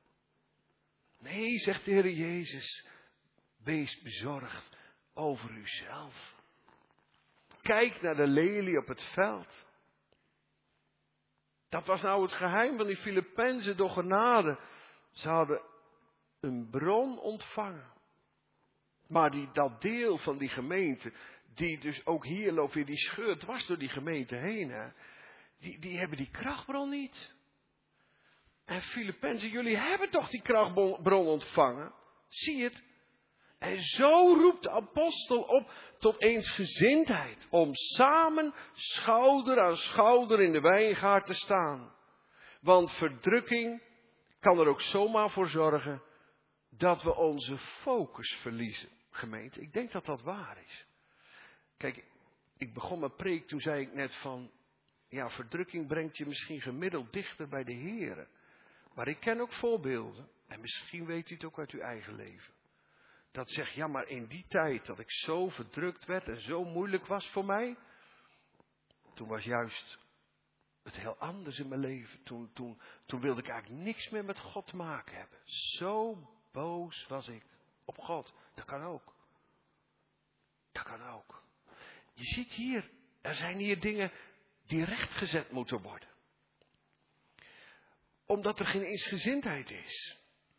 Nee, zegt de Heer Jezus. Wees bezorgd over uzelf. Kijk naar de lelie op het veld. Dat was nou het geheim van die Filippenzen door genade. Ze hadden een bron ontvangen. Maar die, dat deel van die gemeente, die dus ook hier loopt weer, die scheurt dwars door die gemeente heen. Hè. Die, die hebben die krachtbron niet. En Filippenzen, jullie hebben toch die krachtbron ontvangen? Zie je het? En zo roept de apostel op tot eensgezindheid. Om samen schouder aan schouder in de wijngaard te staan. Want verdrukking kan er ook zomaar voor zorgen dat we onze focus verliezen. Gemeente, ik denk dat dat waar is. Kijk, ik begon mijn preek, toen zei ik net van, ja, verdrukking brengt je misschien gemiddeld dichter bij de Here. Maar ik ken ook voorbeelden, en misschien weet u het ook uit uw eigen leven. Dat zegt, ja, maar in die tijd dat ik zo verdrukt werd en zo moeilijk was voor mij, toen was juist het heel anders in mijn leven. Toen, toen, toen wilde ik eigenlijk niks meer met God te maken hebben. Zo boos was ik op God. Dat kan ook. Dat kan ook. Je ziet hier, er zijn hier dingen die rechtgezet moeten worden. Omdat er geen eensgezindheid is.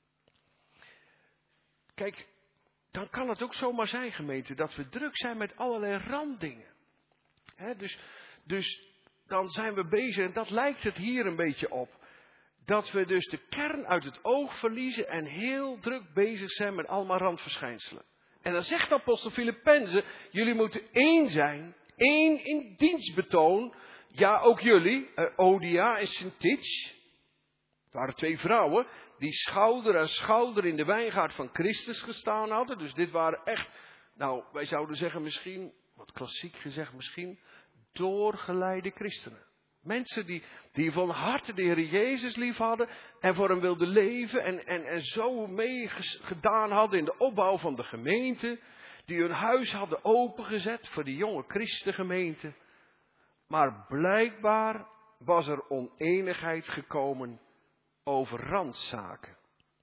Kijk, dan kan het ook zomaar zijn, gemeente, dat we druk zijn met allerlei randdingen. He, dus, dus dan zijn we bezig, en dat lijkt het hier een beetje op. Dat we dus de kern uit het oog verliezen en heel druk bezig zijn met allemaal randverschijnselen. En dan zegt de apostel Filippenzen, jullie moeten één zijn, één in dienstbetoon. Ja, ook jullie, uh, Odia en Syntyche. Het waren twee vrouwen die schouder aan schouder in de wijngaard van Christus gestaan hadden. Dus dit waren echt, nou wij zouden zeggen misschien, wat klassiek gezegd misschien, doorgeleide christenen. Mensen die, die van harte de Heer Jezus lief hadden en voor hem wilden leven en, en, en zo meegedaan hadden in de opbouw van de gemeente. Die hun huis hadden opengezet voor die jonge christengemeente. Maar blijkbaar was er oneenigheid gekomen over randzaken.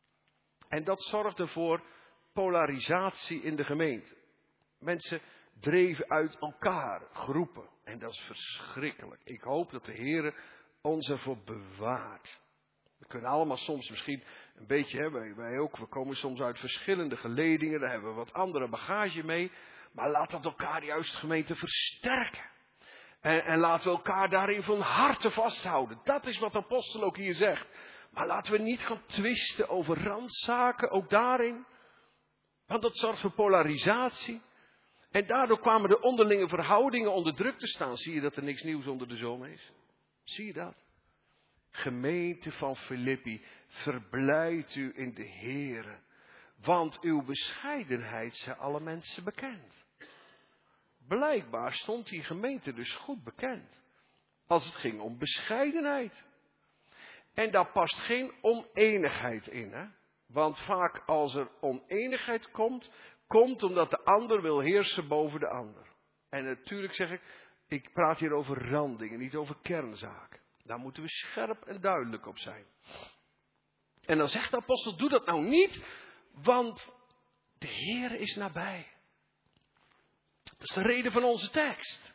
En dat zorgde voor polarisatie in de gemeente. Mensen dreven uit elkaar groepen. En dat is verschrikkelijk. Ik hoop dat de Heer ons ervoor bewaart. We kunnen allemaal soms misschien een beetje, hè, wij, wij ook, we komen soms uit verschillende geledingen, daar hebben we wat andere bagage mee. Maar laat dat elkaar juist, gemeente, versterken. En, en laten we elkaar daarin van harte vasthouden. Dat is wat de apostel ook hier zegt. Maar laten we niet gaan twisten over randzaken, ook daarin. Want dat zorgt voor polarisatie. En daardoor kwamen de onderlinge verhoudingen onder druk te staan. Zie je dat er niks nieuws onder de zon is? Zie je dat? Gemeente van Filippi, verblijd u in de Heere. Want uw bescheidenheid zijn alle mensen bekend. Blijkbaar stond die gemeente dus goed bekend. Als het ging om bescheidenheid. En daar past geen oneenigheid in. Hè? Want vaak als er oneenigheid komt, komt omdat de ander wil heersen boven de ander. En natuurlijk zeg ik, ik praat hier over randdingen, niet over kernzaken. Daar moeten we scherp en duidelijk op zijn. En dan zegt de apostel, doe dat nou niet, want de Heer is nabij. Dat is de reden van onze tekst.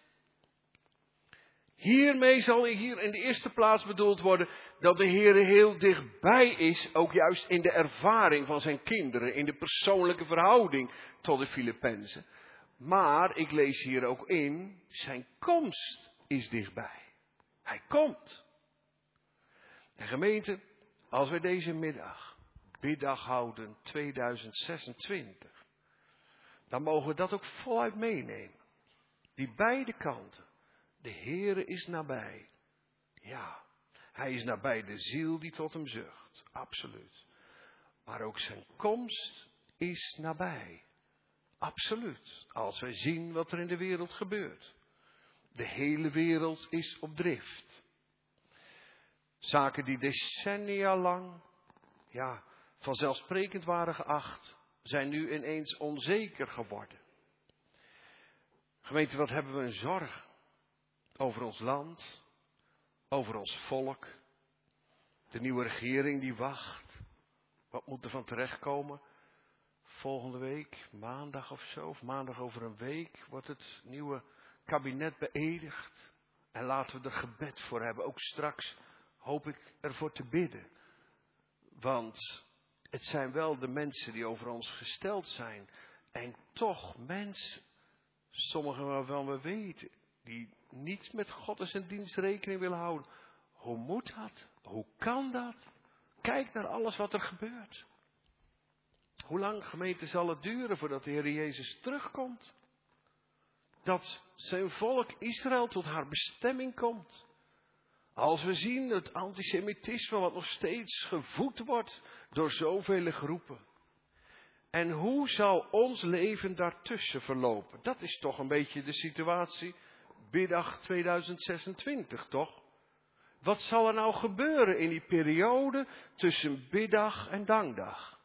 Hiermee zal hier in de eerste plaats bedoeld worden dat de Heer heel dichtbij is, ook juist in de ervaring van zijn kinderen, in de persoonlijke verhouding tot de Filippenzen. Maar ik lees hier ook in, zijn komst is dichtbij. Hij komt. En gemeente, als wij deze middag, biddag houden tweeduizend zesentwintig, dan mogen we dat ook voluit meenemen. Die beide kanten. De Heere is nabij. Ja, hij is nabij de ziel die tot hem zucht. Absoluut. Maar ook zijn komst is nabij. Absoluut. Als wij zien wat er in de wereld gebeurt. De hele wereld is op drift. Zaken die decennia lang, ja, vanzelfsprekend waren geacht, zijn nu ineens onzeker geworden. Gemeente, wat hebben we een zorg over ons land, over ons volk, de nieuwe regering die wacht. Wat moet er van terechtkomen? Volgende week, maandag of zo, of maandag over een week, wordt het nieuwe kabinet beëdigd. En laten we er gebed voor hebben, ook straks hoop ik ervoor te bidden. Want het zijn wel de mensen die over ons gesteld zijn. En toch, mensen, Sommigen waarvan we weten, die niet met God en zijn dienst rekening willen houden. Hoe moet dat? Hoe kan dat? Kijk naar alles wat er gebeurt. Hoe lang, gemeente, zal het duren voordat de Heer Jezus terugkomt? Dat zijn volk Israël tot haar bestemming komt. Als we zien het antisemitisme wat nog steeds gevoed wordt door zoveel groepen. En hoe zal ons leven daartussen verlopen? Dat is toch een beetje de situatie biddag tweeduizend zesentwintig, toch? Wat zal er nou gebeuren in die periode tussen biddag en dankdag?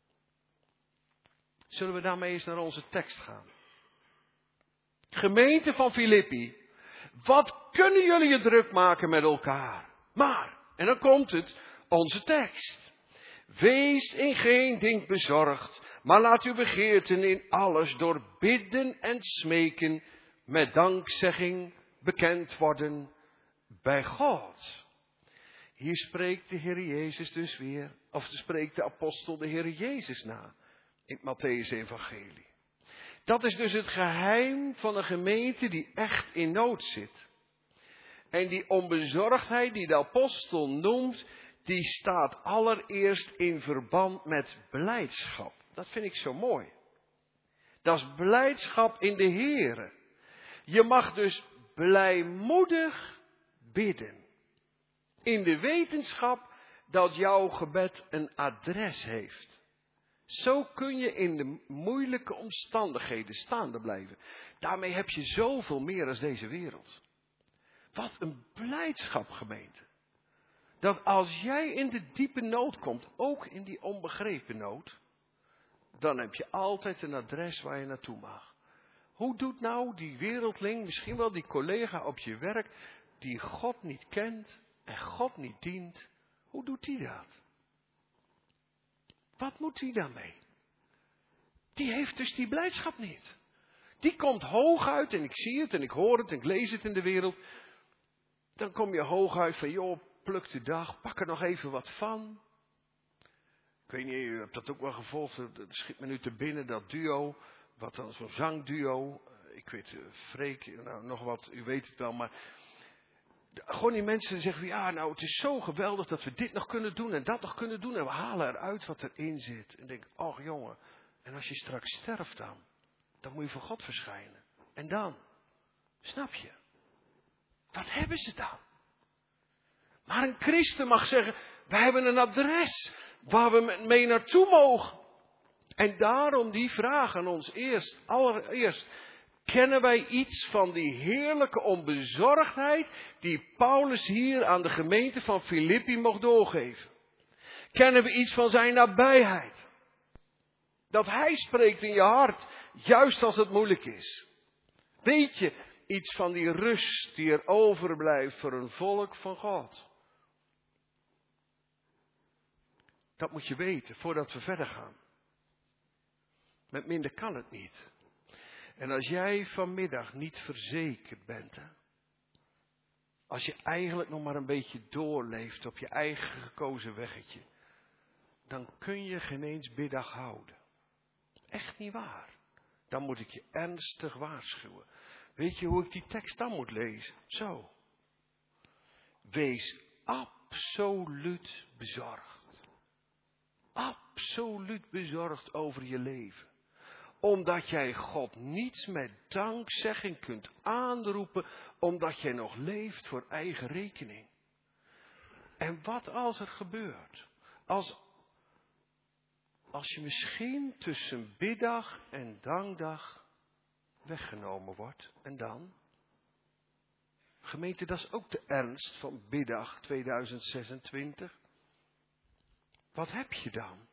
Zullen we daarmee eens naar onze tekst gaan? Gemeente van Filippi, wat kunnen jullie je druk maken met elkaar? Maar, en dan komt het, onze tekst. Wees in geen ding bezorgd, maar laat uw begeerten in alles door bidden en smeken met dankzegging bekend worden bij God. Hier spreekt de Heer Jezus dus weer, of spreekt de apostel de Heer Jezus na in het Mattheüs-evangelie. Dat is dus het geheim van een gemeente die echt in nood zit. En die onbezorgdheid die de apostel noemt, die staat allereerst in verband met blijdschap. Dat vind ik zo mooi. Dat is blijdschap in de Heere. Je mag dus blijmoedig bidden. In de wetenschap dat jouw gebed een adres heeft. Zo kun je in de moeilijke omstandigheden staande blijven. Daarmee heb je zoveel meer dan deze wereld. Wat een blijdschap, gemeente. Dat als jij in de diepe nood komt, ook in die onbegrepen nood, dan heb je altijd een adres waar je naartoe mag. Hoe doet nou die wereldling, misschien wel die collega op je werk, die God niet kent en God niet dient, hoe doet die dat? Wat moet die daarmee? Die heeft dus die blijdschap niet. Die komt hooguit, en ik zie het en ik hoor het en ik lees het in de wereld. Dan kom je hooguit van, joh, pluk de dag, pak er nog even wat van. Ik weet niet, u hebt dat ook wel gevolgd, er schiet me nu te binnen, dat duo, wat dan zo'n zangduo. Ik weet, Freek, nou nog wat, u weet het wel, maar gewoon die mensen zeggen van, ja, nou het is zo geweldig dat we dit nog kunnen doen en dat nog kunnen doen en we halen eruit wat erin zit. En denk, och jongen, en als je straks sterft dan, dan moet je voor God verschijnen. En dan, snap je? Wat hebben ze dan? Maar een christen mag zeggen, wij hebben een adres waar we mee naartoe mogen. En daarom die vraag aan ons eerst, allereerst, kennen wij iets van die heerlijke onbezorgdheid die Paulus hier aan de gemeente van Filippi mocht doorgeven? Kennen we iets van zijn nabijheid? Dat hij spreekt in je hart, juist als het moeilijk is. Weet je iets van die rust die er overblijft voor een volk van God? Dat moet je weten voordat we verder gaan. Met minder kan het niet. En als jij vanmiddag niet verzekerd bent, hè, als je eigenlijk nog maar een beetje doorleeft op je eigen gekozen weggetje, dan kun je geen eens biddag houden. Echt niet waar. Dan moet ik je ernstig waarschuwen. Weet je hoe ik die tekst dan moet lezen? Zo. Wees absoluut bezorgd. Absoluut bezorgd over je leven. Omdat jij God niets met dankzegging kunt aanroepen, omdat jij nog leeft voor eigen rekening. En wat als er gebeurt? Als, als je misschien tussen biddag en dankdag weggenomen wordt. En dan? Gemeente, dat is ook de ernst van biddag tweeduizend zesentwintig. Wat heb je dan?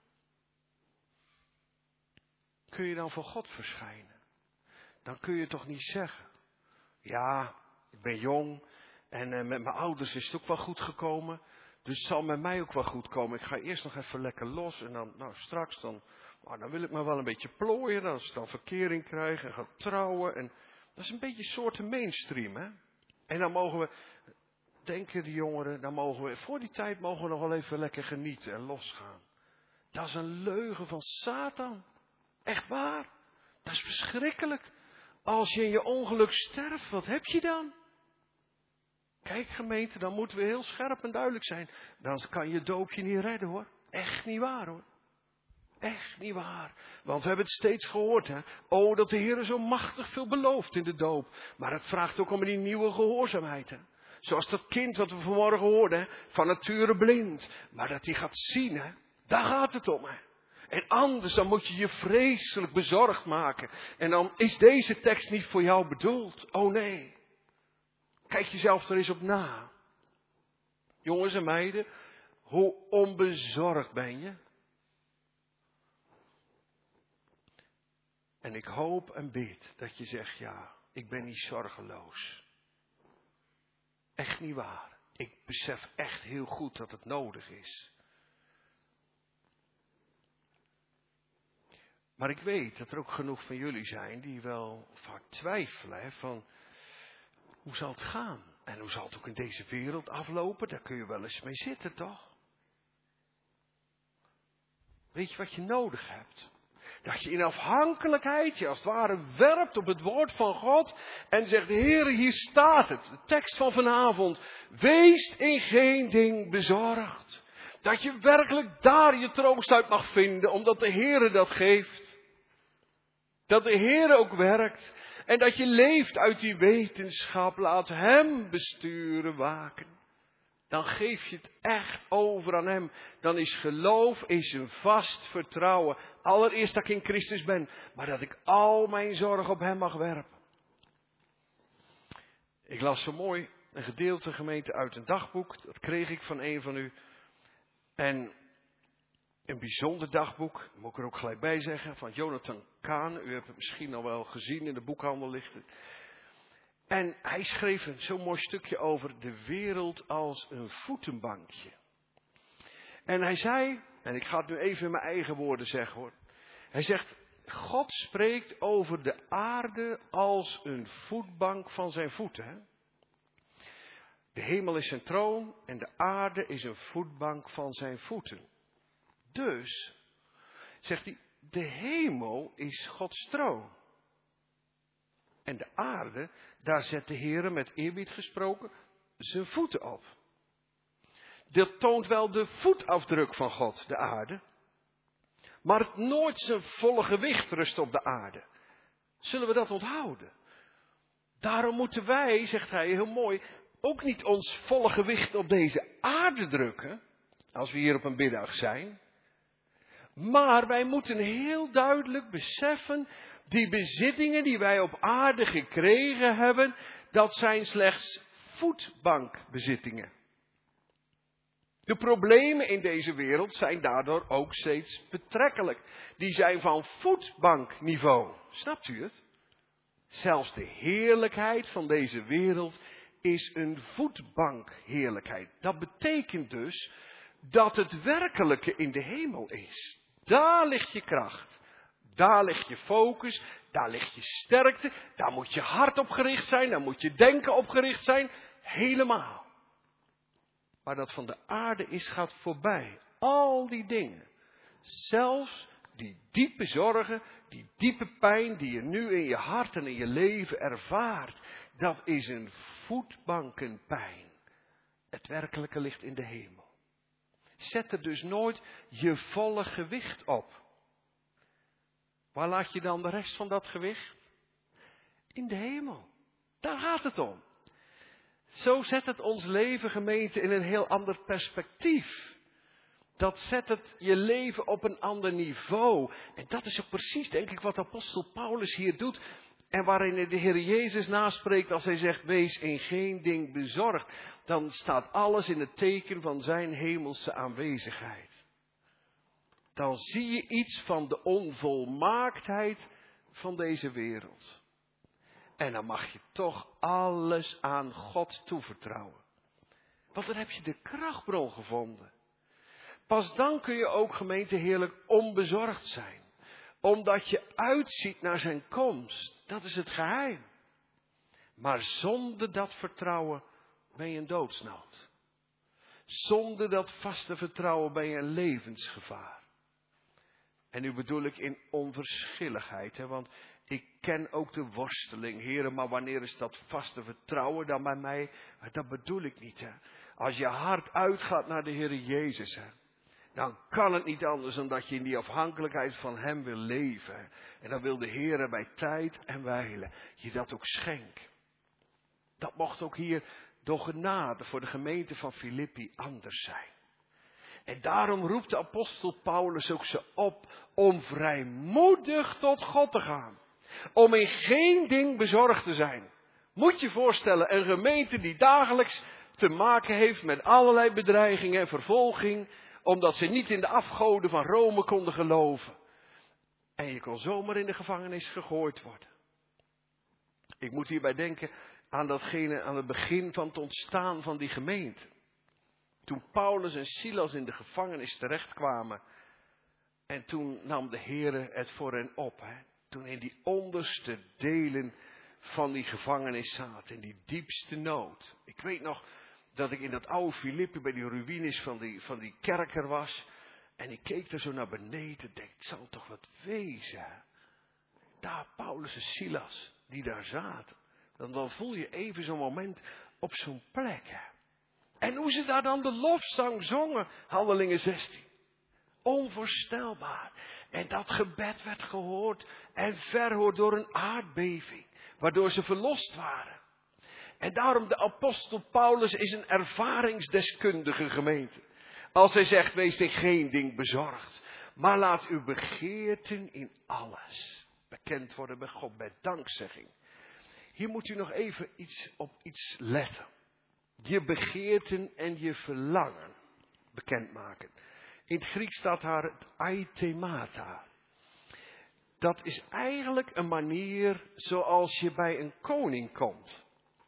Kun je dan voor God verschijnen? Dan kun je toch niet zeggen, ja, ik ben jong en uh, met mijn ouders is het ook wel goed gekomen. Dus het zal met mij ook wel goed komen. Ik ga eerst nog even lekker los en dan, nou straks dan, nou, dan wil ik me wel een beetje plooien. Als ik dan verkering krijg en ga trouwen. En dat is een beetje een soort mainstream, hè. En dan mogen we, denken de jongeren, dan mogen we, voor die tijd mogen we nog wel even lekker genieten en losgaan. Dat is een leugen van Satan. Echt waar. Dat is verschrikkelijk. Als je in je ongeluk sterft, wat heb je dan? Kijk gemeente, dan moeten we heel scherp en duidelijk zijn. Dan kan je doopje niet redden hoor. Echt niet waar hoor. Echt niet waar. Want we hebben het steeds gehoord hè. Oh, dat de Heer zo machtig veel belooft in de doop. Maar het vraagt ook om die nieuwe gehoorzaamheid hè. Zoals dat kind wat we vanmorgen hoorden, hè, van nature blind. Maar dat hij gaat zien, hè. Daar gaat het om, hè. En anders dan moet je je vreselijk bezorgd maken. En dan is deze tekst niet voor jou bedoeld. Oh nee. Kijk jezelf er eens op na. Jongens en meiden, hoe onbezorgd ben je? En ik hoop en bid dat je zegt, ja, ik ben niet zorgeloos. Echt niet waar. Ik besef echt heel goed dat het nodig is. Maar ik weet dat er ook genoeg van jullie zijn die wel vaak twijfelen. Hè, van hoe zal het gaan? En hoe zal het ook in deze wereld aflopen? Daar kun je wel eens mee zitten, toch? Weet je wat je nodig hebt? Dat je in afhankelijkheid je als het ware werpt op het woord van God. En zegt, Heere, hier staat het. De tekst van vanavond. Wees in geen ding bezorgd. Dat je werkelijk daar je troost uit mag vinden. Omdat de Heere dat geeft. Dat de Heere ook werkt. En dat je leeft uit die wetenschap. Laat Hem besturen, waken. Dan geef je het echt over aan Hem. Dan is geloof is een vast vertrouwen. Allereerst dat ik in Christus ben. Maar dat ik al mijn zorg op Hem mag werpen. Ik las zo mooi een gedeelte gemeente uit een dagboek. Dat kreeg ik van een van u. En een bijzonder dagboek. Moet ik er ook gelijk bij zeggen. Van Jonathan Kahn. U hebt het misschien al wel gezien in de boekhandel liggen. En hij schreef een zo'n mooi stukje over de wereld als een voetenbankje. En hij zei, en ik ga het nu even in mijn eigen woorden zeggen hoor. Hij zegt, God spreekt over de aarde als een voetbank van zijn voeten. Hè? De hemel is zijn troon en de aarde is een voetbank van zijn voeten. Dus, zegt hij, de hemel is Gods troon. En de aarde, daar zet de Heere met eerbied gesproken zijn voeten op. Dat toont wel de voetafdruk van God, de aarde. Maar het nooit zijn volle gewicht rust op de aarde. Zullen we dat onthouden? Daarom moeten wij, zegt hij heel mooi, ook niet ons volle gewicht op deze aarde drukken. Als we hier op een middag zijn. Maar wij moeten heel duidelijk beseffen, die bezittingen die wij op aarde gekregen hebben, dat zijn slechts voetbankbezittingen. De problemen in deze wereld zijn daardoor ook steeds betrekkelijk. Die zijn van voetbankniveau. Snapt u het? Zelfs de heerlijkheid van deze wereld is een voetbankheerlijkheid. Dat betekent dus dat het werkelijke in de hemel is. Daar ligt je kracht. Daar ligt je focus. Daar ligt je sterkte. Daar moet je hart op gericht zijn. Daar moet je denken op gericht zijn. Helemaal. Maar dat van de aarde is gaat voorbij. Al die dingen. Zelfs die diepe zorgen, die diepe pijn die je nu in je hart en in je leven ervaart. Dat is een voetbankenpijn. Het werkelijke ligt in de hemel. Zet er dus nooit je volle gewicht op. Waar laat je dan de rest van dat gewicht? In de hemel. Daar gaat het om. Zo zet het ons leven, gemeente, in een heel ander perspectief. Dat zet het je leven op een ander niveau. En dat is ook precies, denk ik, wat apostel Paulus hier doet. En waarin hij de Heer Jezus naspreekt als hij zegt, wees in geen ding bezorgd. Dan staat alles in het teken van zijn hemelse aanwezigheid. Dan zie je iets van de onvolmaaktheid van deze wereld. En dan mag je toch alles aan God toevertrouwen. Want dan heb je de krachtbron gevonden. Pas dan kun je ook, gemeente, heerlijk onbezorgd zijn. Omdat je uitziet naar zijn komst. Dat is het geheim. Maar zonder dat vertrouwen ben je een doodsnood. Zonder dat vaste vertrouwen ben je een levensgevaar. En nu bedoel ik in onverschilligheid. Hè? Want Ik ken ook de worsteling, Heere, maar wanneer is dat vaste vertrouwen dan bij mij? Dat bedoel ik niet, hè. Als je hart uitgaat naar de Heere Jezus, hè, dan kan het niet anders dan dat je in die afhankelijkheid van Hem wil leven. En dan wil de Heere bij tijd en wijle je dat ook schenken. Dat mocht ook hier door genade voor de gemeente van Filippi anders zijn. En daarom roept de apostel Paulus ook ze op om vrijmoedig tot God te gaan. Om in geen ding bezorgd te zijn. Moet je voorstellen, een gemeente die dagelijks te maken heeft met allerlei bedreigingen en vervolging, omdat ze niet in de afgoden van Rome konden geloven. En je kon zomaar in de gevangenis gegooid worden. Ik moet hierbij denken aan datgene, aan het begin van het ontstaan van die gemeente. Toen Paulus en Silas in de gevangenis terechtkwamen. En toen nam de Heere het voor hen op. Hè. Toen in die onderste delen van die gevangenis zaten. In die diepste nood. Ik weet nog dat ik in dat oude Filippi bij die ruïnes van die, van die kerker was. En ik keek er zo naar beneden. Denk, ik zal toch wat wezen. Daar Paulus en Silas die daar zaten. Dan, dan voel je even zo'n moment op zo'n plek. Hè. En hoe ze daar dan de lofzang zongen. Handelingen zestien. Onvoorstelbaar. En dat gebed werd gehoord en verhoord door een aardbeving. Waardoor ze verlost waren. En daarom de apostel Paulus is een ervaringsdeskundige gemeente. Als hij zegt, wees in geen ding bezorgd. Maar laat uw begeerten in alles bekend worden bij God, bij dankzegging. Hier moet u nog even iets op iets letten. Je begeerten en je verlangen bekendmaken. In het Grieks staat daar het aitemata. Dat is eigenlijk een manier zoals je bij een koning komt.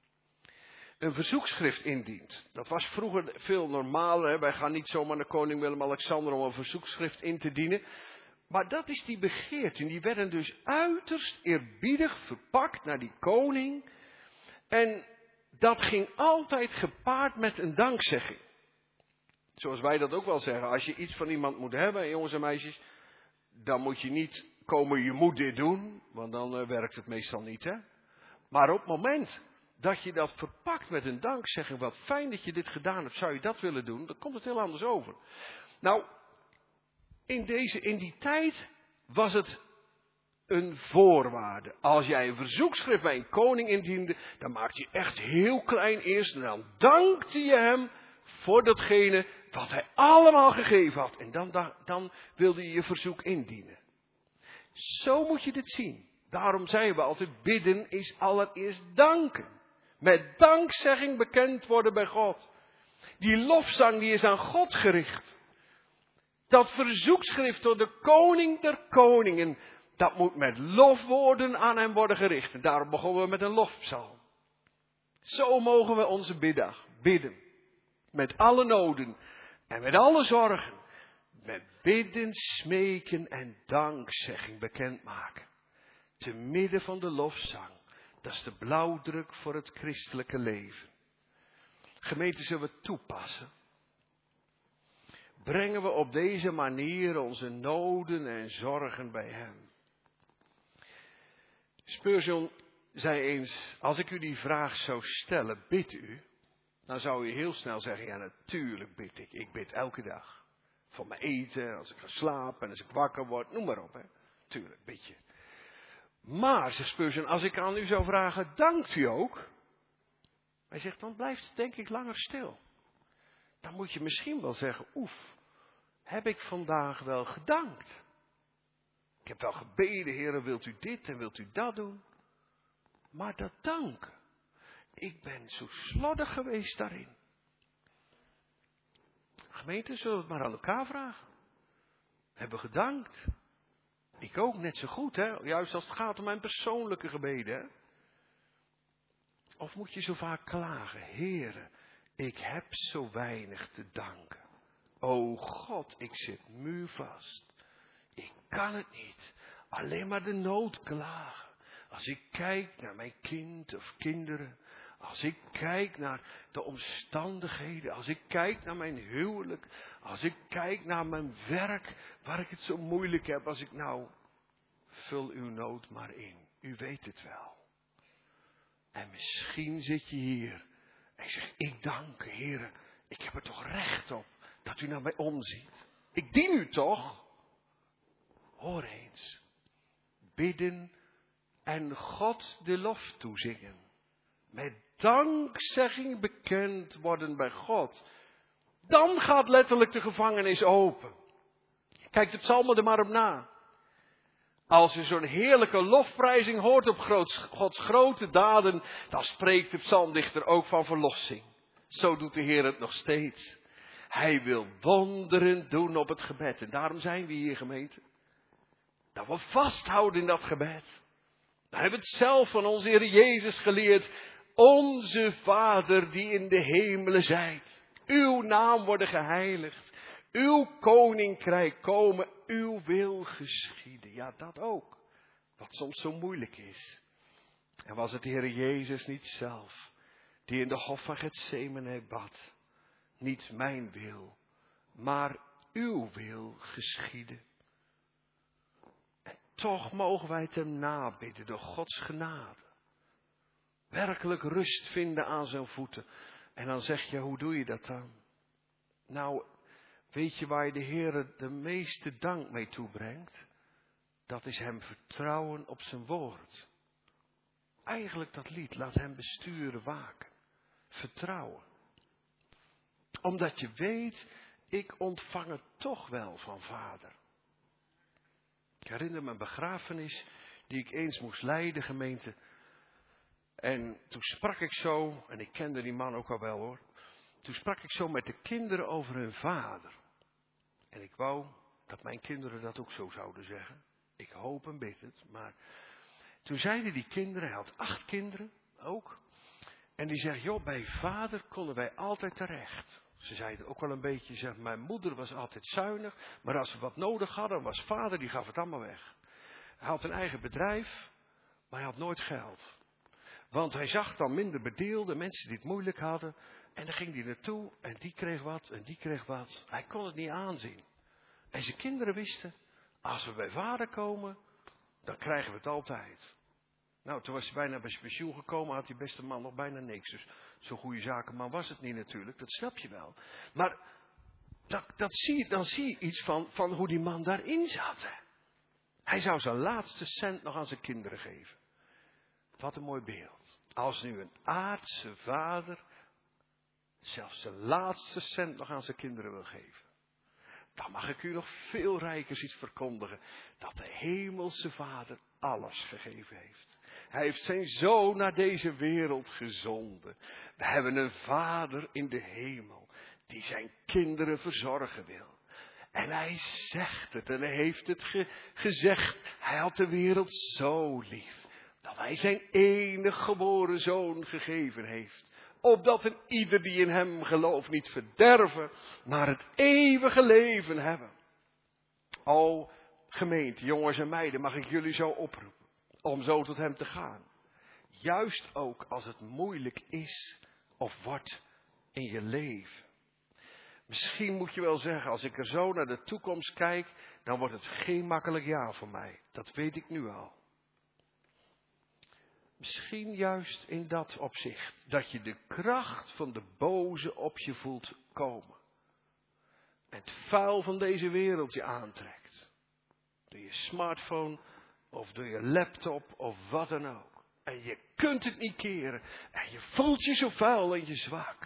Een verzoekschrift indient. Dat was vroeger veel normaler. Hè? Wij gaan niet zomaar naar koning Willem-Alexander om een verzoekschrift in te dienen. Maar dat is die begeerte. Die werden dus uiterst eerbiedig verpakt naar die koning. En dat ging altijd gepaard met een dankzegging. Zoals wij dat ook wel zeggen. Als je iets van iemand moet hebben, jongens en meisjes. Dan moet je niet komen, je moet dit doen. Want dan uh, werkt het meestal niet, hè. Maar op het moment dat je dat verpakt met een dankzegging. Wat fijn dat je dit gedaan hebt. Zou je dat willen doen? Dan komt het heel anders over. Nou, in, deze, in die tijd was het een voorwaarde. Als jij een verzoekschrift bij een koning indiende, dan maakte je echt heel klein eerst. En dan dankte je hem voor datgene wat hij allemaal gegeven had. En dan, dan wilde je je verzoek indienen. Zo moet je dit zien. Daarom zeiden we altijd, bidden is allereerst danken. Met dankzegging bekend worden bij God. Die lofzang die is aan God gericht. Dat verzoekschrift door de koning der koningen, dat moet met lofwoorden aan hem worden gericht. En daarom begonnen we met een lofpsalm. Zo mogen we onze biddag bidden. Met alle noden en met alle zorgen. Met bidden, smeken en dankzegging bekendmaken. Te midden van de lofzang. Dat is de blauwdruk voor het christelijke leven. Gemeente, zullen we toepassen? Brengen we op deze manier onze noden en zorgen bij hem? Spurgeon zei eens, als ik u die vraag zou stellen, bidt u? Dan zou u heel snel zeggen, ja natuurlijk bid ik. Ik bid elke dag. Voor mijn eten, als ik ga slapen en als ik wakker word, noem maar op. Hè. Tuurlijk bid je. Maar, zegt Spurgeon, als ik aan u zou vragen, dankt u ook? Hij zegt, dan blijft het denk ik langer stil. Dan moet je misschien wel zeggen, oef, heb ik vandaag wel gedankt? Ik heb wel gebeden, Heere, wilt u dit en wilt u dat doen? Maar dat danken, ik ben zo slordig geweest daarin. Gemeente, zullen we het maar aan elkaar vragen? Hebben we gedankt? Ik ook net zo goed, hè? Juist als het gaat om mijn persoonlijke gebeden, hè? Of moet je zo vaak klagen, Heere, ik heb zo weinig te danken. O God, ik zit muurvast. Ik kan het niet. Alleen maar de nood klagen. Als ik kijk naar mijn kind of kinderen. Als ik kijk naar de omstandigheden. Als ik kijk naar mijn huwelijk. Als ik kijk naar mijn werk. Waar ik het zo moeilijk heb. Als ik nou, vul uw nood maar in. U weet het wel. En misschien zit je hier en je zegt, ik dank u, Heere, ik heb er toch recht op dat u naar mij omziet. Ik dien u toch? Hoor eens, bidden en God de lof toezingen. Met dankzegging bekend worden bij God. Dan gaat letterlijk de gevangenis open. Kijk de psalmen er maar op na. Als je zo'n heerlijke lofprijzing hoort op Gods grote daden, dan spreekt de psalmdichter ook van verlossing. Zo doet de Heer het nog steeds. Hij wil wonderen doen op het gebed. En daarom zijn we hier, gemeente. Dat we vasthouden in dat gebed. We hebben het zelf van onze Heer Jezus geleerd. Onze Vader die in de hemelen zijt. Uw naam worden geheiligd. Uw koninkrijk komen. Uw wil geschieden. Ja, dat ook. Wat soms zo moeilijk is. En was het de Heer Jezus niet zelf die in de hof van Getsemane bad. Niet mijn wil, maar uw wil geschieden. En toch mogen wij het hem nabidden door Gods genade. Werkelijk rust vinden aan zijn voeten. En dan zeg je, hoe doe je dat dan? Nou, weet je waar je de Heer de meeste dank mee toebrengt? Dat is hem vertrouwen op zijn woord. Eigenlijk dat lied, laat hem besturen, waken. Vertrouwen. Omdat je weet, ik ontvang het toch wel van Vader. Ik herinner me een begrafenis die ik eens moest leiden, gemeente. En toen sprak ik zo, en ik kende die man ook al wel hoor. Toen sprak ik zo met de kinderen over hun vader. En ik wou dat mijn kinderen dat ook zo zouden zeggen. Ik hoop en bid het, maar toen zeiden die kinderen, hij had acht kinderen ook. En die zegt, joh, bij vader konden wij altijd terecht. Ze zeiden ook wel een beetje, zeg, mijn moeder was altijd zuinig. Maar als we wat nodig hadden, was vader, die gaf het allemaal weg. Hij had een eigen bedrijf, maar hij had nooit geld. Want hij zag dan minder bedeelden, mensen die het moeilijk hadden. En dan ging hij naartoe en die kreeg wat en die kreeg wat. Hij kon het niet aanzien. En zijn kinderen wisten, als we bij vader komen, dan krijgen we het altijd. Nou, toen was hij bijna bij zijn pensioen gekomen, had die beste man nog bijna niks. Dus zo'n goede zakenman was het niet natuurlijk, dat snap je wel. Maar dat, dat zie, dan zie je iets van, van hoe die man daarin zat. Hè. Hij zou zijn laatste cent nog aan zijn kinderen geven. Wat een mooi beeld. Als nu een aardse vader zelfs zijn laatste cent nog aan zijn kinderen wil geven. Dan mag ik u nog veel rijkers iets verkondigen. Dat de hemelse vader alles gegeven heeft. Hij heeft zijn zoon naar deze wereld gezonden. We hebben een vader in de hemel die zijn kinderen verzorgen wil. En hij zegt het en hij heeft het ge- gezegd. Hij had de wereld zo lief. Dat hij zijn enige geboren zoon gegeven heeft. Opdat een ieder die in hem gelooft niet verderven, maar het eeuwige leven hebben. O gemeente, jongens en meiden, mag ik jullie zo oproepen. Om zo tot hem te gaan. Juist ook als het moeilijk is of wordt in je leven. Misschien moet je wel zeggen, als ik er zo naar de toekomst kijk, dan wordt het geen makkelijk jaar voor mij. Dat weet ik nu al. Misschien juist in dat opzicht, dat je de kracht van de boze op je voelt komen. En het vuil van deze wereld je aantrekt. Door je smartphone of door je laptop of wat dan ook. En je kunt het niet keren. En je voelt je zo vuil en je zwak.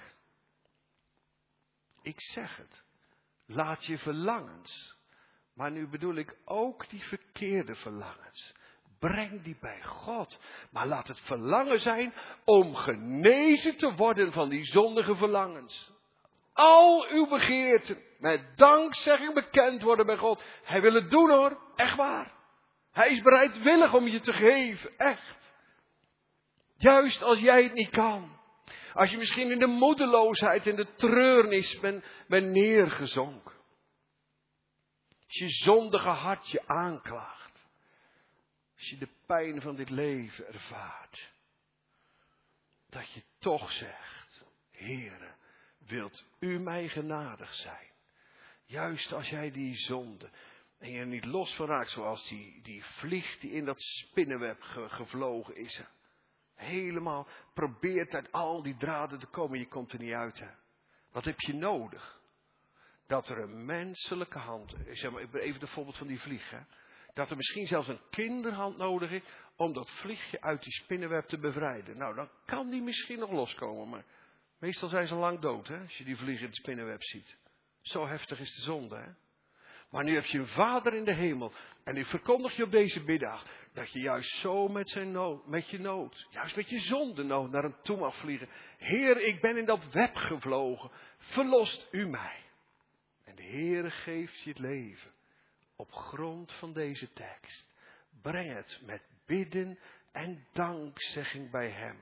Ik zeg het. Laat je verlangens. Maar nu bedoel ik ook die verkeerde verlangens. Breng die bij God. Maar laat het verlangen zijn om genezen te worden van die zondige verlangens. Al uw begeerten met dankzegging bekend worden bij God. Hij wil het doen hoor, echt waar. Hij is bereidwillig om je te geven, echt. Juist als jij het niet kan. Als je misschien in de moedeloosheid en de treurnis bent, bent neergezonken. Als je zondige hart je aanklaagt. Als je de pijn van dit leven ervaart. Dat je toch zegt, Heere, wilt u mij genadig zijn? Juist als jij die zonde. En je er niet los van raakt, zoals die, die vlieg die in dat spinnenweb ge, gevlogen is. Helemaal probeert uit al die draden te komen, je komt er niet uit. Hè. Wat heb je nodig? Dat er een menselijke hand, zeg maar, even het voorbeeld van die vlieg. Hè. Dat er misschien zelfs een kinderhand nodig is om dat vliegje uit die spinnenweb te bevrijden. Nou, dan kan die misschien nog loskomen, maar meestal zijn ze lang dood, hè, als je die vlieg in het spinnenweb ziet. Zo heftig is de zonde, hè. Maar nu heb je een Vader in de hemel. En ik verkondig je op deze middag dat je juist zo met zijn nood, met je nood, juist met je zondenood naar hem toe mag vliegen. Heer, ik ben in dat web gevlogen. Verlost u mij. En de Heer geeft je het leven. Op grond van deze tekst. Breng het met bidden en dankzegging bij hem.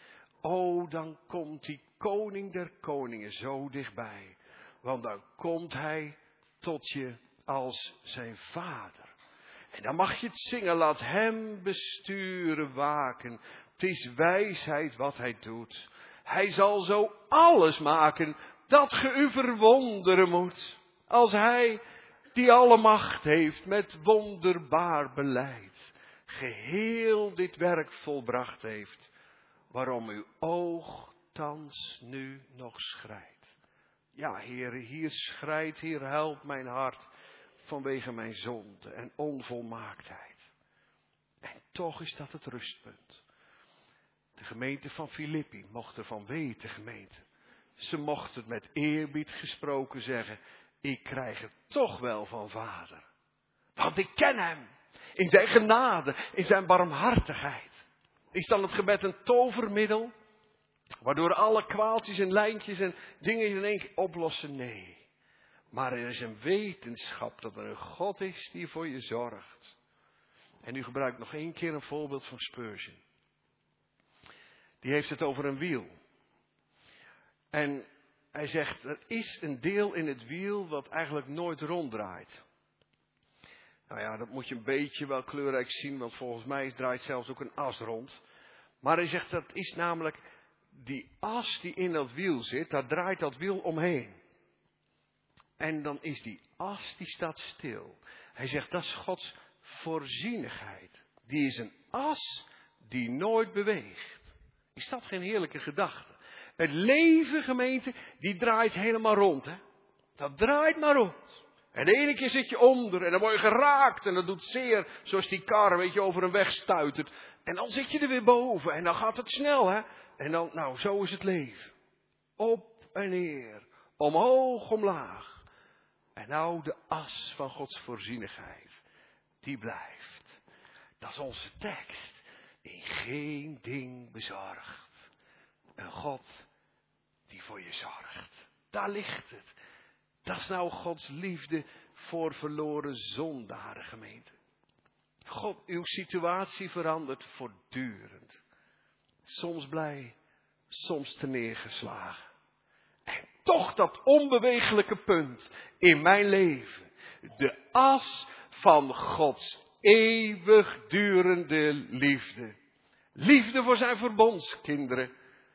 O, dan komt die koning der koningen zo dichtbij. Want dan komt hij tot je als zijn vader. En dan mag je het zingen, laat hem besturen, waken. Het is wijsheid wat hij doet. Hij zal zo alles maken dat ge u verwonderen moet. Als hij die alle macht heeft met wonderbaar beleid. Geheel dit werk volbracht heeft. Waarom uw oog thans nu nog schrijdt. Ja, Heer, hier schrijdt, hier helpt mijn hart vanwege mijn zonde en onvolmaaktheid. En toch is dat het rustpunt. De gemeente van Filippi mocht ervan weten, gemeente. Ze mocht het met eerbied gesproken zeggen. Ik krijg het toch wel van Vader. Want ik ken hem. In zijn genade, in zijn barmhartigheid. Is dan het gebed een tovermiddel? Waardoor alle kwaaltjes en lijntjes en dingen in één keer oplossen? Nee. Maar er is een wetenschap dat er een God is die voor je zorgt. En u gebruikt nog één keer een voorbeeld van Spurgeon. Die heeft het over een wiel. En hij zegt, er is een deel in het wiel wat eigenlijk nooit ronddraait. Nou ja, dat moet je een beetje wel kleurrijk zien, want volgens mij draait zelfs ook een as rond. Maar hij zegt, dat is namelijk die as die in dat wiel zit, daar draait dat wiel omheen. En dan is die as, die staat stil. Hij zegt, dat is Gods voorzienigheid. Die is een as die nooit beweegt. Is dat geen heerlijke gedachte? Het leven, gemeente, die draait helemaal rond. Hè? Dat draait maar rond. En de ene keer zit je onder en dan word je geraakt en dat doet zeer. Zoals die kar, weet je, over een weg stuitert. En dan zit je er weer boven en dan gaat het snel, hè. En dan, nou, zo is het leven. Op en neer. Omhoog, omlaag. En nou de as van Gods voorzienigheid. Die blijft. Dat is onze tekst. In geen ding bezorgd. Een God die voor je zorgt. Daar ligt het. Dat is nou Gods liefde voor verloren zondaren, gemeente. God, uw situatie verandert voortdurend. Soms blij, soms te neergeslagen. En toch dat onbewegelijke punt in mijn leven. De as van Gods eeuwigdurende liefde. Liefde voor zijn verbondskinderen.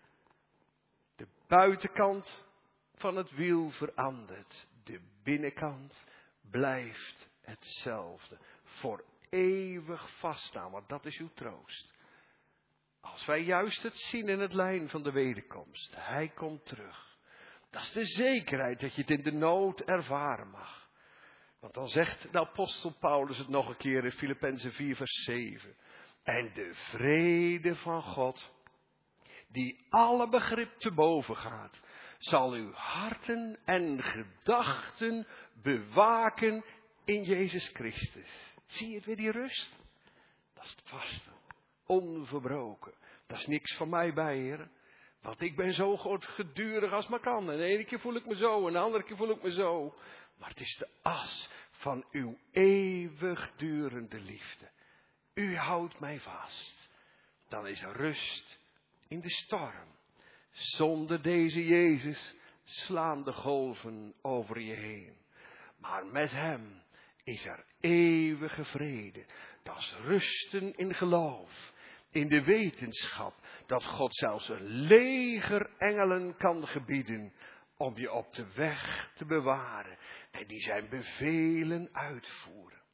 De buitenkant van het wiel verandert. De binnenkant blijft hetzelfde. Voor eeuwig vaststaan, want dat is uw troost. Als wij juist het zien in het lijn van de wederkomst. Hij komt terug. Dat is de zekerheid dat je het in de nood ervaren mag. Want dan zegt de apostel Paulus het nog een keer in Filippenzen vier vers zeven. En de vrede van God, die alle begrip te boven gaat, zal uw harten en gedachten bewaken in Jezus Christus. Zie je het weer, die rust? Dat is het vaste. Onverbroken. Dat is niks van mij bij, Heer. Want ik ben zo God gedurig als maar kan. En de ene keer voel ik me zo en de andere keer voel ik me zo. Maar het is de as van uw eeuwigdurende liefde. U houdt mij vast. Dan is er rust in de storm. Zonder deze Jezus slaan de golven over je heen. Maar met hem is er eeuwige vrede. Dat is rusten in geloof. In de wetenschap dat God zelfs een leger engelen kan gebieden om je op de weg te bewaren. En die zijn bevelen uitvoeren.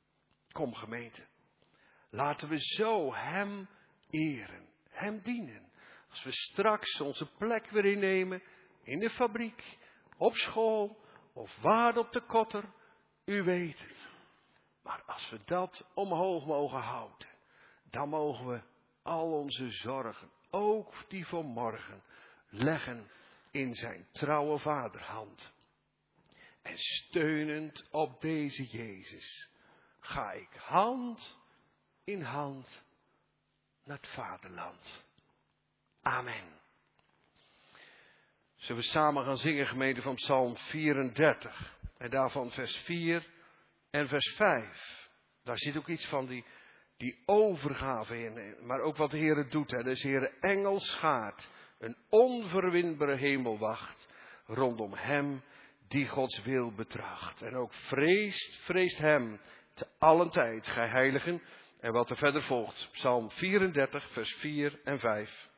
Kom gemeente, laten we zo hem eren, hem dienen. Als we straks onze plek weer innemen, in de fabriek, op school of waar op de kotter, u weet het. Maar als we dat omhoog mogen houden, dan mogen we al onze zorgen, ook die van morgen, leggen in zijn trouwe vaderhand. En steunend op deze Jezus ga ik hand in hand naar het vaderland. Amen. Zullen we samen gaan zingen, gemeente, van Psalm vierendertig. En daarvan vers vier en vers vijf. Daar zit ook iets van die, die overgave in. Maar ook wat de Heer doet. Hè. Dus de Heer engel schaart. Een onverwinbare hemelwacht rondom hem die Gods wil betracht. En ook vreest, vreest hem te allen tijd, gij heiligen. En wat er verder volgt. Psalm vierendertig, vers vier en vijf.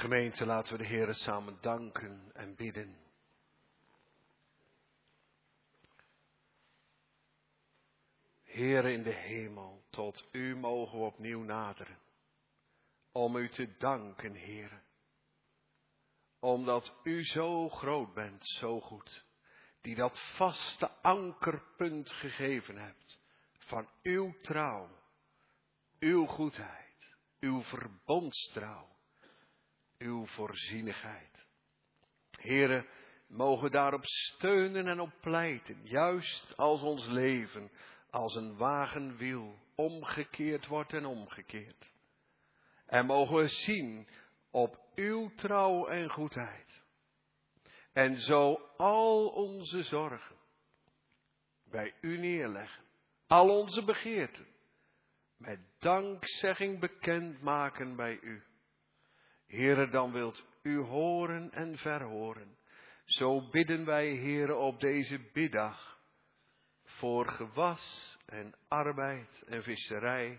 Gemeente, laten we de Heere samen danken en bidden. Heere in de hemel, tot u mogen we opnieuw naderen. Om u te danken, Heere. Omdat u zo groot bent, zo goed. Die dat vaste ankerpunt gegeven hebt. Van uw trouw, uw goedheid, uw verbondstrouw, uw voorzienigheid. Heere, mogen we daarop steunen en op pleiten. Juist als ons leven als een wagenwiel omgekeerd wordt en omgekeerd. En mogen we zien op uw trouw en goedheid. En zo al onze zorgen bij u neerleggen. Al onze begeerten met dankzegging bekendmaken bij u. Heere, dan wilt u horen en verhoren. Zo bidden wij, Heere, op deze biddag. Voor gewas en arbeid en visserij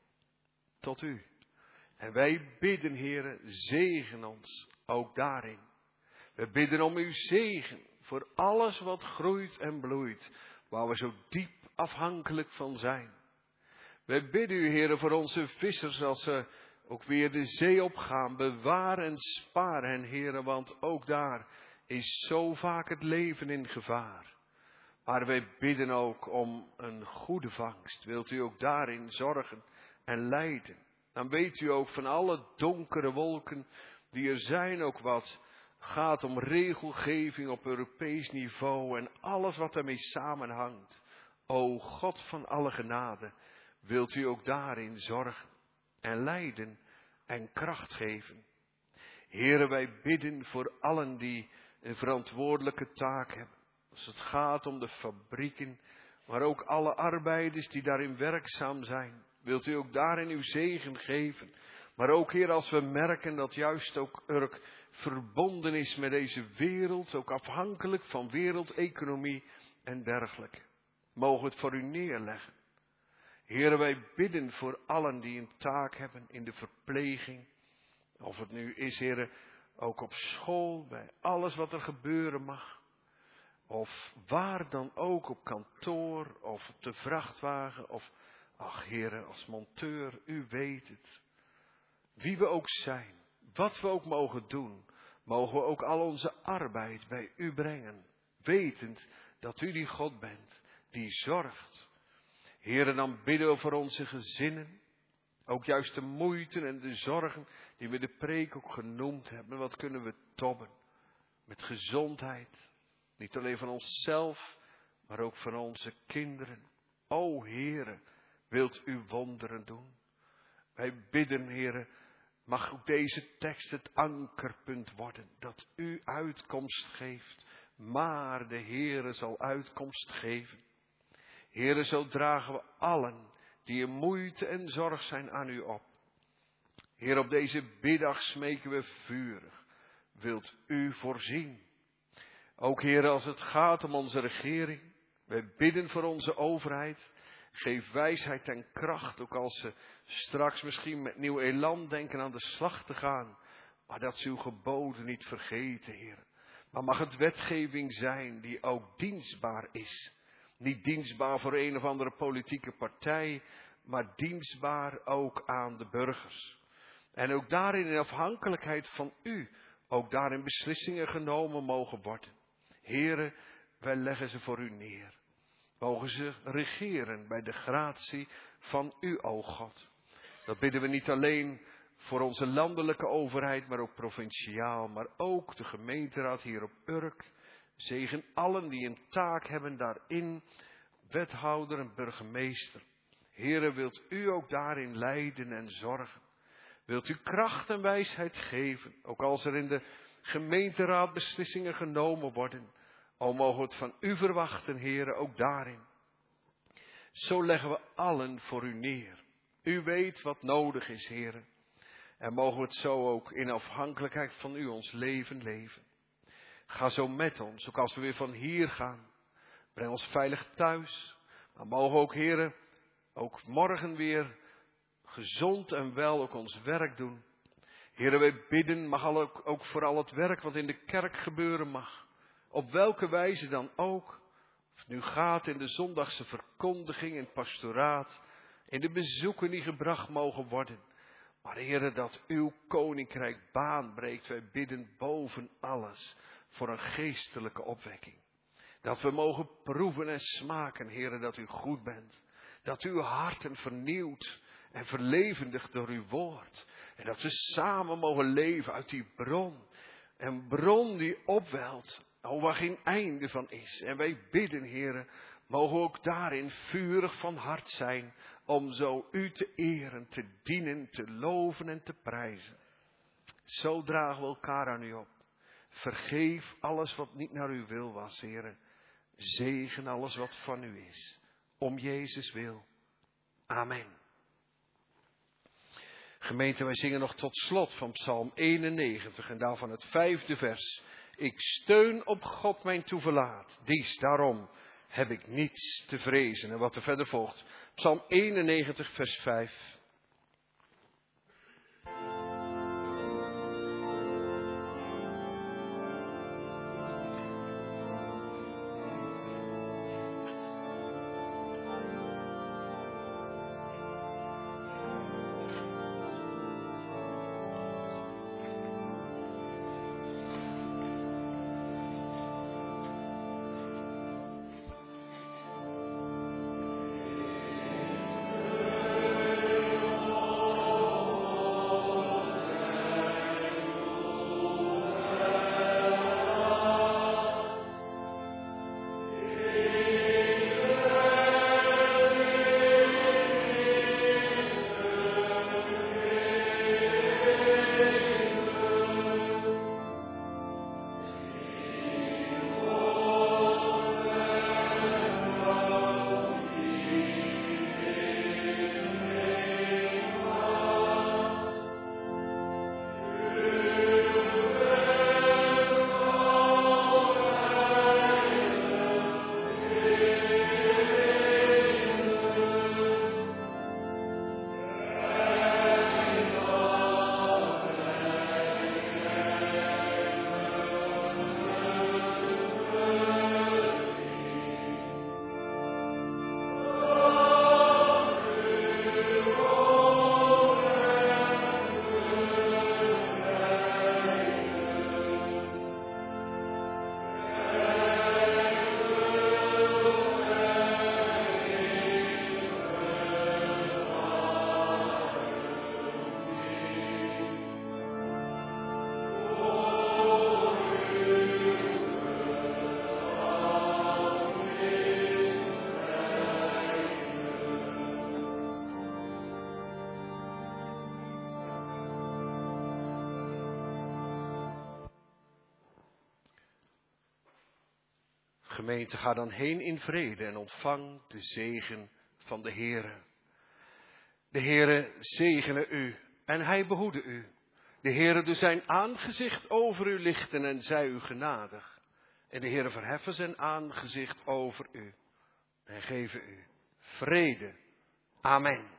tot u. En wij bidden, Heere, zegen ons ook daarin. We bidden om uw zegen voor alles wat groeit en bloeit, waar we zo diep afhankelijk van zijn. We bidden u, Heere, voor onze vissers als ze ook weer de zee opgaan. Bewaar en spaar hen, Heere, want ook daar is zo vaak het leven in gevaar. Maar wij bidden ook om een goede vangst. Wilt u ook daarin zorgen en leiden? Dan weet u ook van alle donkere wolken die er zijn, ook wat gaat om regelgeving op Europees niveau en alles wat daarmee samenhangt. O God van alle genade, wilt u ook daarin zorgen en leiden en kracht geven. Heere, wij bidden voor allen die een verantwoordelijke taak hebben. Als het gaat om de fabrieken, maar ook alle arbeiders die daarin werkzaam zijn. Wilt u ook daarin uw zegen geven. Maar ook, Heer, als we merken dat juist ook Urk verbonden is met deze wereld, ook afhankelijk van wereldeconomie en dergelijke. Mogen we het voor u neerleggen. Heer, wij bidden voor allen die een taak hebben in de verpleging. Of het nu is, Heer, ook op school, bij alles wat er gebeuren mag. Of waar dan ook, op kantoor, of op de vrachtwagen, of, ach Heere, als monteur, u weet het. Wie we ook zijn, wat we ook mogen doen, mogen we ook al onze arbeid bij u brengen. Wetend dat u die God bent, die zorgt. Heere, dan bidden we voor onze gezinnen. Ook juist de moeite en de zorgen die we de preek ook genoemd hebben. Wat kunnen we tobben? Met gezondheid. Niet alleen van onszelf, maar ook van onze kinderen. O Heere, wilt u wonderen doen? Wij bidden, Heere, mag ook deze tekst het ankerpunt worden. Dat u uitkomst geeft, maar de Heere zal uitkomst geven. Heere, zo dragen we allen die in moeite en zorg zijn aan u op. Heer, op deze biddag smeken we vurig. Wilt u voorzien? Ook, Heer, als het gaat om onze regering. Wij bidden voor onze overheid. Geef wijsheid en kracht, ook als ze straks misschien met nieuw elan denken aan de slag te gaan. Maar dat ze uw geboden niet vergeten, Heer. Maar mag het wetgeving zijn die ook dienstbaar is. Niet dienstbaar voor een of andere politieke partij, maar dienstbaar ook aan de burgers. En ook daarin in afhankelijkheid van u, ook daarin beslissingen genomen mogen worden. Heere, wij leggen ze voor u neer. Mogen ze regeren bij de gratie van u, o God. Dat bidden we niet alleen voor onze landelijke overheid, maar ook provinciaal, maar ook de gemeenteraad hier op Urk. Zegen allen die een taak hebben daarin, wethouder en burgemeester. Heere, wilt u ook daarin leiden en zorgen. Wilt u kracht en wijsheid geven, ook als er in de gemeenteraad beslissingen genomen worden. O, mogen we het van u verwachten, Heere, ook daarin. Zo leggen we allen voor u neer. U weet wat nodig is, Heere. En mogen we het zo ook in afhankelijkheid van u ons leven leven. Ga zo met ons, ook als we weer van hier gaan. Breng ons veilig thuis. Maar mogen we ook, Heere, ook morgen weer gezond en wel ook ons werk doen. Heere, wij bidden, mag al ook, ook voor al het werk wat in de kerk gebeuren mag. Op welke wijze dan ook. Of het nu gaat in de zondagse verkondiging, in het pastoraat, in de bezoeken die gebracht mogen worden. Maar Heere, dat uw koninkrijk baan breekt. Wij bidden boven alles voor een geestelijke opwekking. Dat we mogen proeven en smaken, Heere, dat u goed bent. Dat u uw harten vernieuwt en verlevendigt door uw woord. En dat we samen mogen leven uit die bron. Een bron die opwelt, oh, waar geen einde van is. En wij bidden, Heere, mogen we ook daarin vurig van hart zijn. Om zo u te eren, te dienen, te loven en te prijzen. Zo dragen we elkaar aan u op. Vergeef alles wat niet naar uw wil was, Heere. Zegen alles wat van u is. Om Jezus wil. Amen. Gemeente, wij zingen nog tot slot van Psalm eenennegentig en daarvan het vijfde vers. Ik steun op God mijn toeverlaat. Dies, daarom heb ik niets te vrezen. En wat er verder volgt. Psalm eenennegentig, vers vijf. Gemeente, ga dan heen in vrede en ontvang de zegen van de Heere. De Heere zegene u en hij behoede u. De Heere doe zijn aangezicht over u lichten en zij u genadig. En de Heere verheffen zijn aangezicht over u en geven u vrede. Amen.